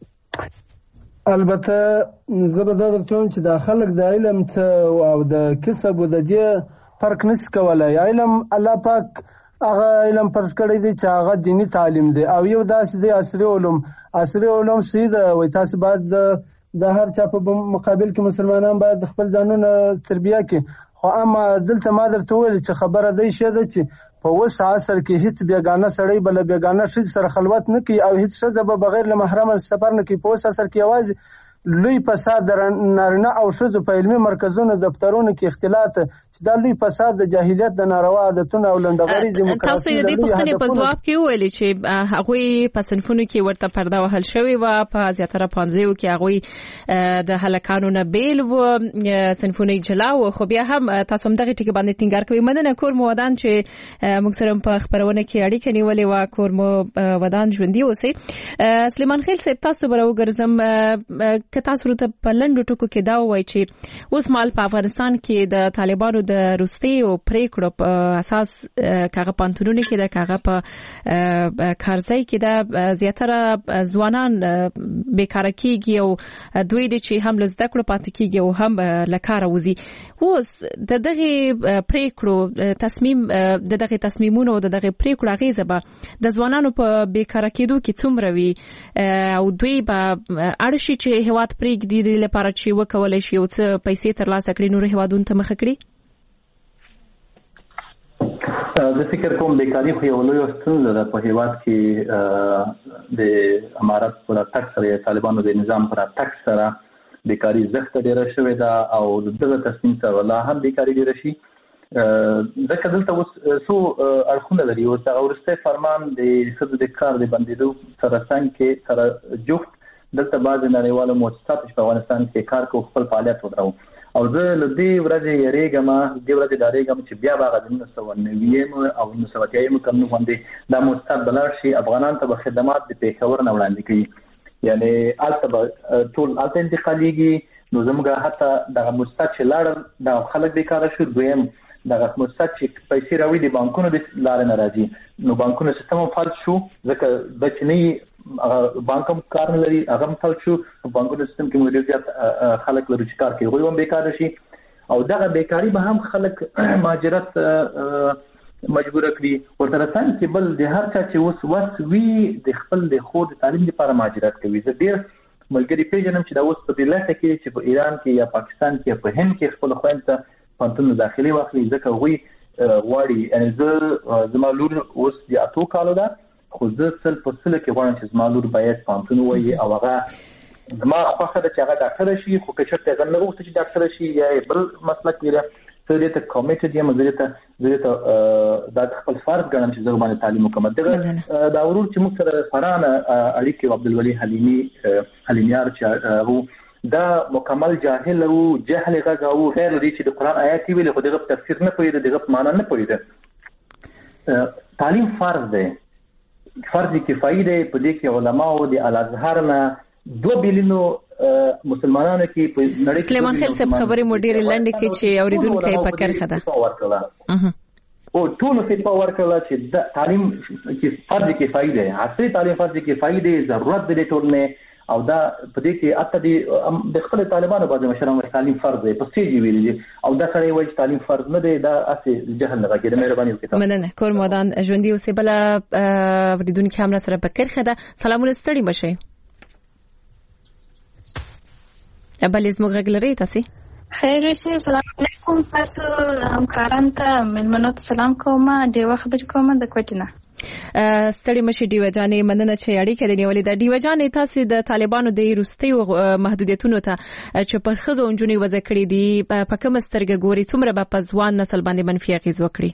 البته زبده درته چې د خلک د علم ته او د کسب او د دې فرق نشي کولای علم الله پاک هغه علم پرس کړی دی چې هغه دینی تعلیم دی او یو داسې دی عصري علوم عصري علوم سید وای تاسو باید د هر چا په مقابل کې مسلمانان باید خپل ځانونه تربیه کړي خو اما دلته ما درته ویل چې خبره دی شه ده چې په وس عصر کې هیڅ بیگانه سړی بل بیگانه شي سره خلوت نه کوي او هیڅ شزه به بغیر له محرم سفر نه کوي په وس عصر کې आवाज لوی فساد در نارینه او شذو په علمي مرکزونو دفترونو کې اختلاط چې دا لوی فساد د جاهلیت د ناروا عادتونو او لنډغري دیموکراسي تاسو د دې پوښتنې په ځواب کې ویلي چې هغه په صنفونو کې ورته پرده وهل شوی و په زیاتره پانځیو کې هغه د هلکانو نه بیل و صنفونه جلا و خو بیا هم تاسو هم دغه ټکی باندې ټینګار کوي مننه کور مو ودان چې موږ سره په خبرونه کې اړیکه نیولې و کور مو ودان ژوندۍ اوسئ سلیمان خیل صاحب تاسو به راوګرځم که تاسو ته په لنډو ټکو کې دا وایي چې اوس مال په افغانستان کې د طالبانو د روسي او پریکړو په اساس کاغه پانتونونه کې د کاغه په کارځای کې د زیاتره ځوانان بیکاره کیږي او دوی د چې هم لزده کړو پاتې کیږي او هم لکاره وزي اوس د دغه پریکړو تصمیم د دغه تصمیمونو د دغه پریکړو غیزه به د ځوانانو په بیکاره کېدو کې څومره وي او دوی به اړشي چې هوا پرېږدي د لپاره چې وکولای شي او څه پیسې ترلاسه کړي نور هیوادونو ته مخه کړي زه فکر کوم بیکاري خو یو لوی ستونزه ده په هیواد کې د امارت پر تک سره طالبانو د نظام پر تک سره بیکاري زښت ډیره شوې ده او دغه تصمیم سره لا هم بیکاري ډیره شي ځکه دلته اوس څو اړخونه لري او ورسته فرمان د ښځو د کار د بندیدو سره څنګه کې سره جوخت دلته بعض نړیوالو مؤسسات په افغانستان کې کار کوي خپل فعالیت ودرو او زه له دې ورځې یریږم د ورځې دارېږم چې بیا به د نولس سوه نوي او نولس سوه اتیا کال نو باندې دا مؤسسات بلار شي افغانان ته به خدمات د پیښور نه وړاندې کوي یعنی البته به ټول البته انتقالیږي نو زموږ حتی دغه مؤسسات چې لاړ د خلک بیکاره شو دویم دغه مؤسسات چې پیسې راوړي د بانکونو د لارې نه راځي نو بانکونو سیستم فالټ شو ځکه د چینی بانکم کار نه لري هغه مثال شو بانکونو سیستم کې موږ ډېر خلک لري چې کار کوي غوي هم بیکاره شي او دغه بیکاری به هم خلک مهاجرت مجبور کړي ورته رسن چې بل د هر چا چې وس وس وی د خپل د خود تعلیم لپاره مهاجرت کوي زه ډېر ملګری پیژنم چې دا اوس په دې لټه کې چې په ایران کې یا پاکستان کې په هند کې خپل خوينده پانتون داخلي واخلي ځکه غوي واړي ان زه زما لور اوس د اتو کالو ده خو زه سل په سل کې غواړم چې زما لور باید پانتون وایي او هغه زما خوښه ده چې هغه ډاکټر شي خو که چېرته هغه نه غوښتي چې ډاکټر شي یا بل مسلک لري زه دې ته کمیټډ یم زه دې ته زه ته دا خپل فرض ګڼم چې زه باندې تعلیم وکړم دغه دا ورور چې موږ سره فرانه اړیکې عبدالولي حلیمي حلیمیار چې هو دا مکمل جاهل او جهل غږ او غیر دې چې د قران آیات ویل خو دغه تفسیر نه پوهیږي دغه معنا نه پوهیږي تعلیم فرض دی فرض کفایي دی په دې کې علما او د الازهر نه دو بیلینو مسلمانانو کې په نړۍ کې سلیمان خیل صاحب خبرې مو ډېرې لنډې کې چې اوریدونکو یې فکر خده او ټول څه په ورکړه چې د تعلیم کې فرض کفایي دی عصري تعلیم فرض کفایي دی ضرورت دی ټول نه او دا په دې کې اته دي د خپل طالبانو باندې مشران تعلیم فرض دی په سي جی ویلي او دا سره وایي تعلیم فرض نه دی دا اسې جهل نه راګي د مهرباني وکړه مننه کور مودان ژوندۍ اوسې بل اوریدونکو هم سره فکر خده سلامونه ستړي مشه ابل از موږ غلري تاسو خیر اوسې السلام علیکم تاسو همکاران ته ملمنو ته سلام کوم دی وخت کوم د کوټنه ستړي مشي ډیوه جانې مننه چې اړیکه دې نیولې ده. ډیوه جانې تاسو د طالبانو د وروستیو محدودیتونو ته چې پر ښځو نجونې وضع کړې دي په کوم سترګه ګوري، څومره به په ځوان نسل باندې منفي اغېز وکړي؟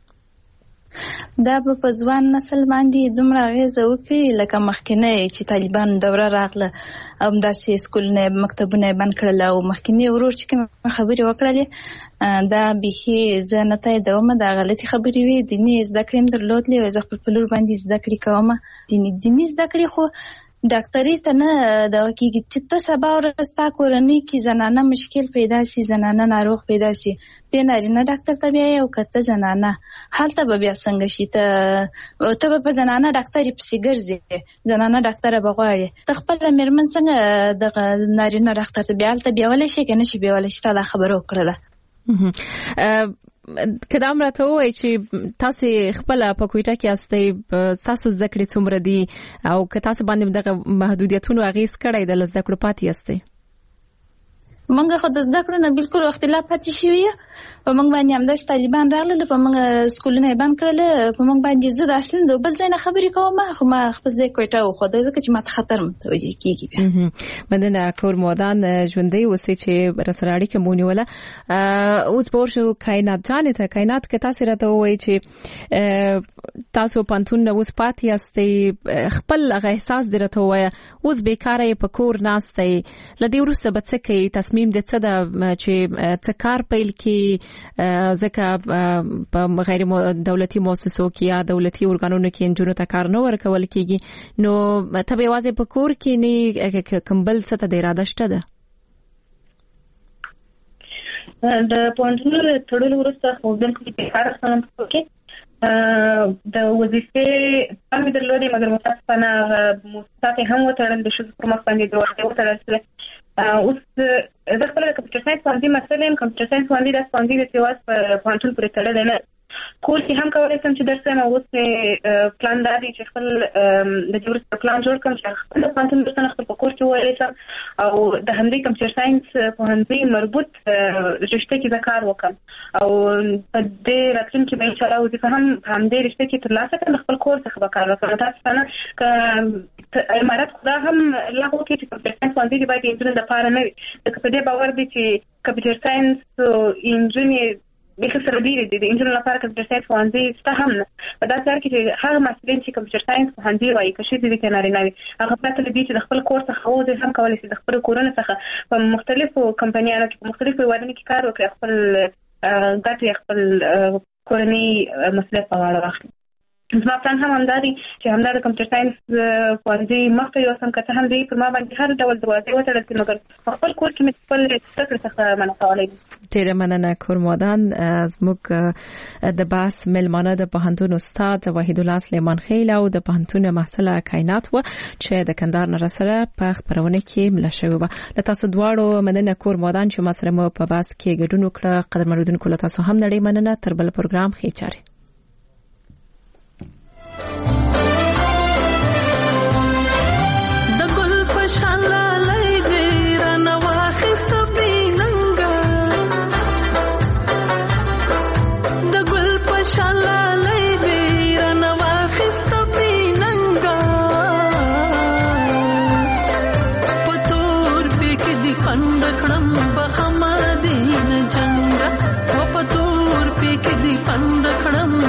دا به په ځوان نسل باندې دومره اغېزه وکړي لکه مخکنی چې طالبانو دوره راغله همداسې سکولونه مکتبونه بند کړل او مخکنی ورور چې کوم خبرې وکړلې دا بیخي زه نه تاییدوم، دا غلطي خبرې وي. دیني زده کړې هم درلودلې او زه خپل په لور باندې زده کړې کوم. دیني دیني زده کړې خو ډاکټري ته نه دغه کېږي چې ته سبا ورځ ستا کورنۍ کې زنانه مشکل پیدا سي، زنانه ناروغ پیدا سي، دې نارینه ډاکټر ته بیایي او که ته زنانه هلته به بیا څنګه شي؟ ته ته به په زنانه ډاکټري پسې ګرځې، زنانه ډاکټره به غواړې، ته خپله مېرمن څنګه دغه نارینه ډاکټر ته بیا هلته بیولی شي که نه شي بیولی شي؟ تا دا خبره وکړله. که دا هم راته ووایي چې تاسو خپله په کویټه کې یاستئ، ستاسو زده کړې څومره دي او که تاسو باندې دغه محدودیتونو اغېز کړی د له زده کړو پاتې یاستئ؟ موږ خو د زده کړو نه بالکل اختلاف پاتې شوي یو. په موږ باندې همداسې طالبان راغلل، په موږ سکولونه یې بند کړل، په موږ باندې زه د اصلي د بل ځای نه خبرې کوم، خو ما خپل ځای کویټه وښوده ځکه چې ماته خطر متوجه کېږي. مننه کور مودان ژوندۍ اوسئ چې راسره اړیکه مو ونیوله. اوس به ورشو کائنات جانې ته. کائنات که تاسې راته ووایئ چې تاسو پوهنتون نه اوس پاتې یاستئ، خپل هغه احساس دې راته ووایه، اوس بیکاره یې په کور ناستئ، له دې وروسته به څه کوئ؟ تصمیم د څه ده چې څه کار پیل کړي؟ ځکه په غیر دولتي مؤسسو کې یا دولتي ارګانونو کې نجونو ته کار نه ورکول کېږي، نو ته به یوازې په کور کې نه کوم بل څه ته د اراده شته ده؟ د پوهنتون تړلو وروسته خو بالکل بېکاره شوم کې د وظیفې پلان مې درلودې، مګر متاسفانه مؤسسات یې هم وتړل، د ښځو پر مخ باندې دروازې وتړل شوې. اوس زه خپله د کمپیوټر ساینس پوهنځي محصل یم. کمپیوټر ساینس پوهنځي داسې پوهنځي دی چې یوازې په پوهنتون پورې تړلی نه، کور کې هم کولی شم چې درس وایم. اوس مې پلان دا دی چې خپل د دې وروسته پلان جوړ کړم چې خپل د پوهنتون درسونه خپل په کور کې وویلی شم او د همدې کمپیوټر ساینس پوهنځي مربوط رشته کې زه کار وکړم او په دې راتلونکي به انشاءالله وظیفه هم په همدې رشته کې ترلاسه کړم، د خپل کور څخه به کار وکړم. متاسفانه که امارت خدا هم لغوه کړي چې کمپیوټر ساینس پوهنځي دې باید د نجونو دپاره نه وي، ځکه په دې باور دی چې کمپیوټر ساینس نجونې بیخي سره ډېرې دي، د نجونو لپاره کمپیوټر ساینس پوهنځي شته هم نه. په داسې حال کې چې هغه محصلین چې کمپیوټر ساینس پوهنځي وایي، که ښځې وي که نارینه وي، هغه پرته له دې چې د خپل کور څخه ووځي هم کولی شي د خپلو کورونو څخه په مختلفو کمپنیانو کې په مختلفو هېوادونو کې کار وکړي، خپل ګټې خپل کورنۍ مسؤلیت په غاړه واخلي. زما پلان هم همدا دی چې همدا د کمپیوټر ساینس پوهنځي مخته یوسم، که څه هم دی پر ما باندې هر ډول دروازې وتړل شي، مګر په خپل کور کې مې خپل زده کړې څخه منع کولی دي. ډېره مننه کور مودان. زموږ د بحث مېلمانه د پوهنتون استاد وحیدالله سلیمان خیل او د پوهنتون محصله کائنات و چې د کندهار نه راسره په خپرونه کې مله شوې وه. له تاسو دواړو مننه کور مودان چې ما سره مو په بحث کې ګډون وکړه. قدرمن اورېدونکو له تاسو هم نړۍ مننه. تر بل پروګرام ښې چارې. پندکړم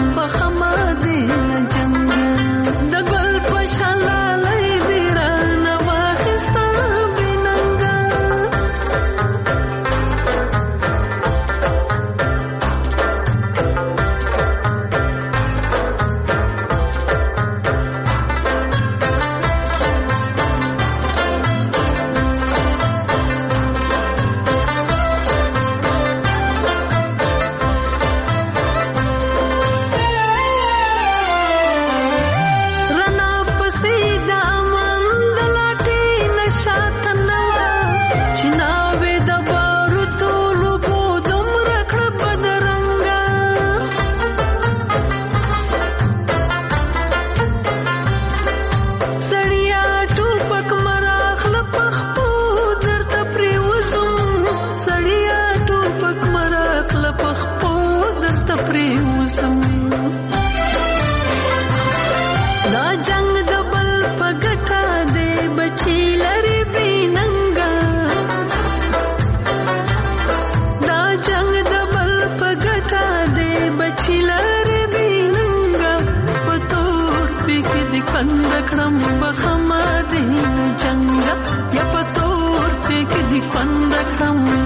کړم بخمه دین جنگ یا پتور پک دی پند کړم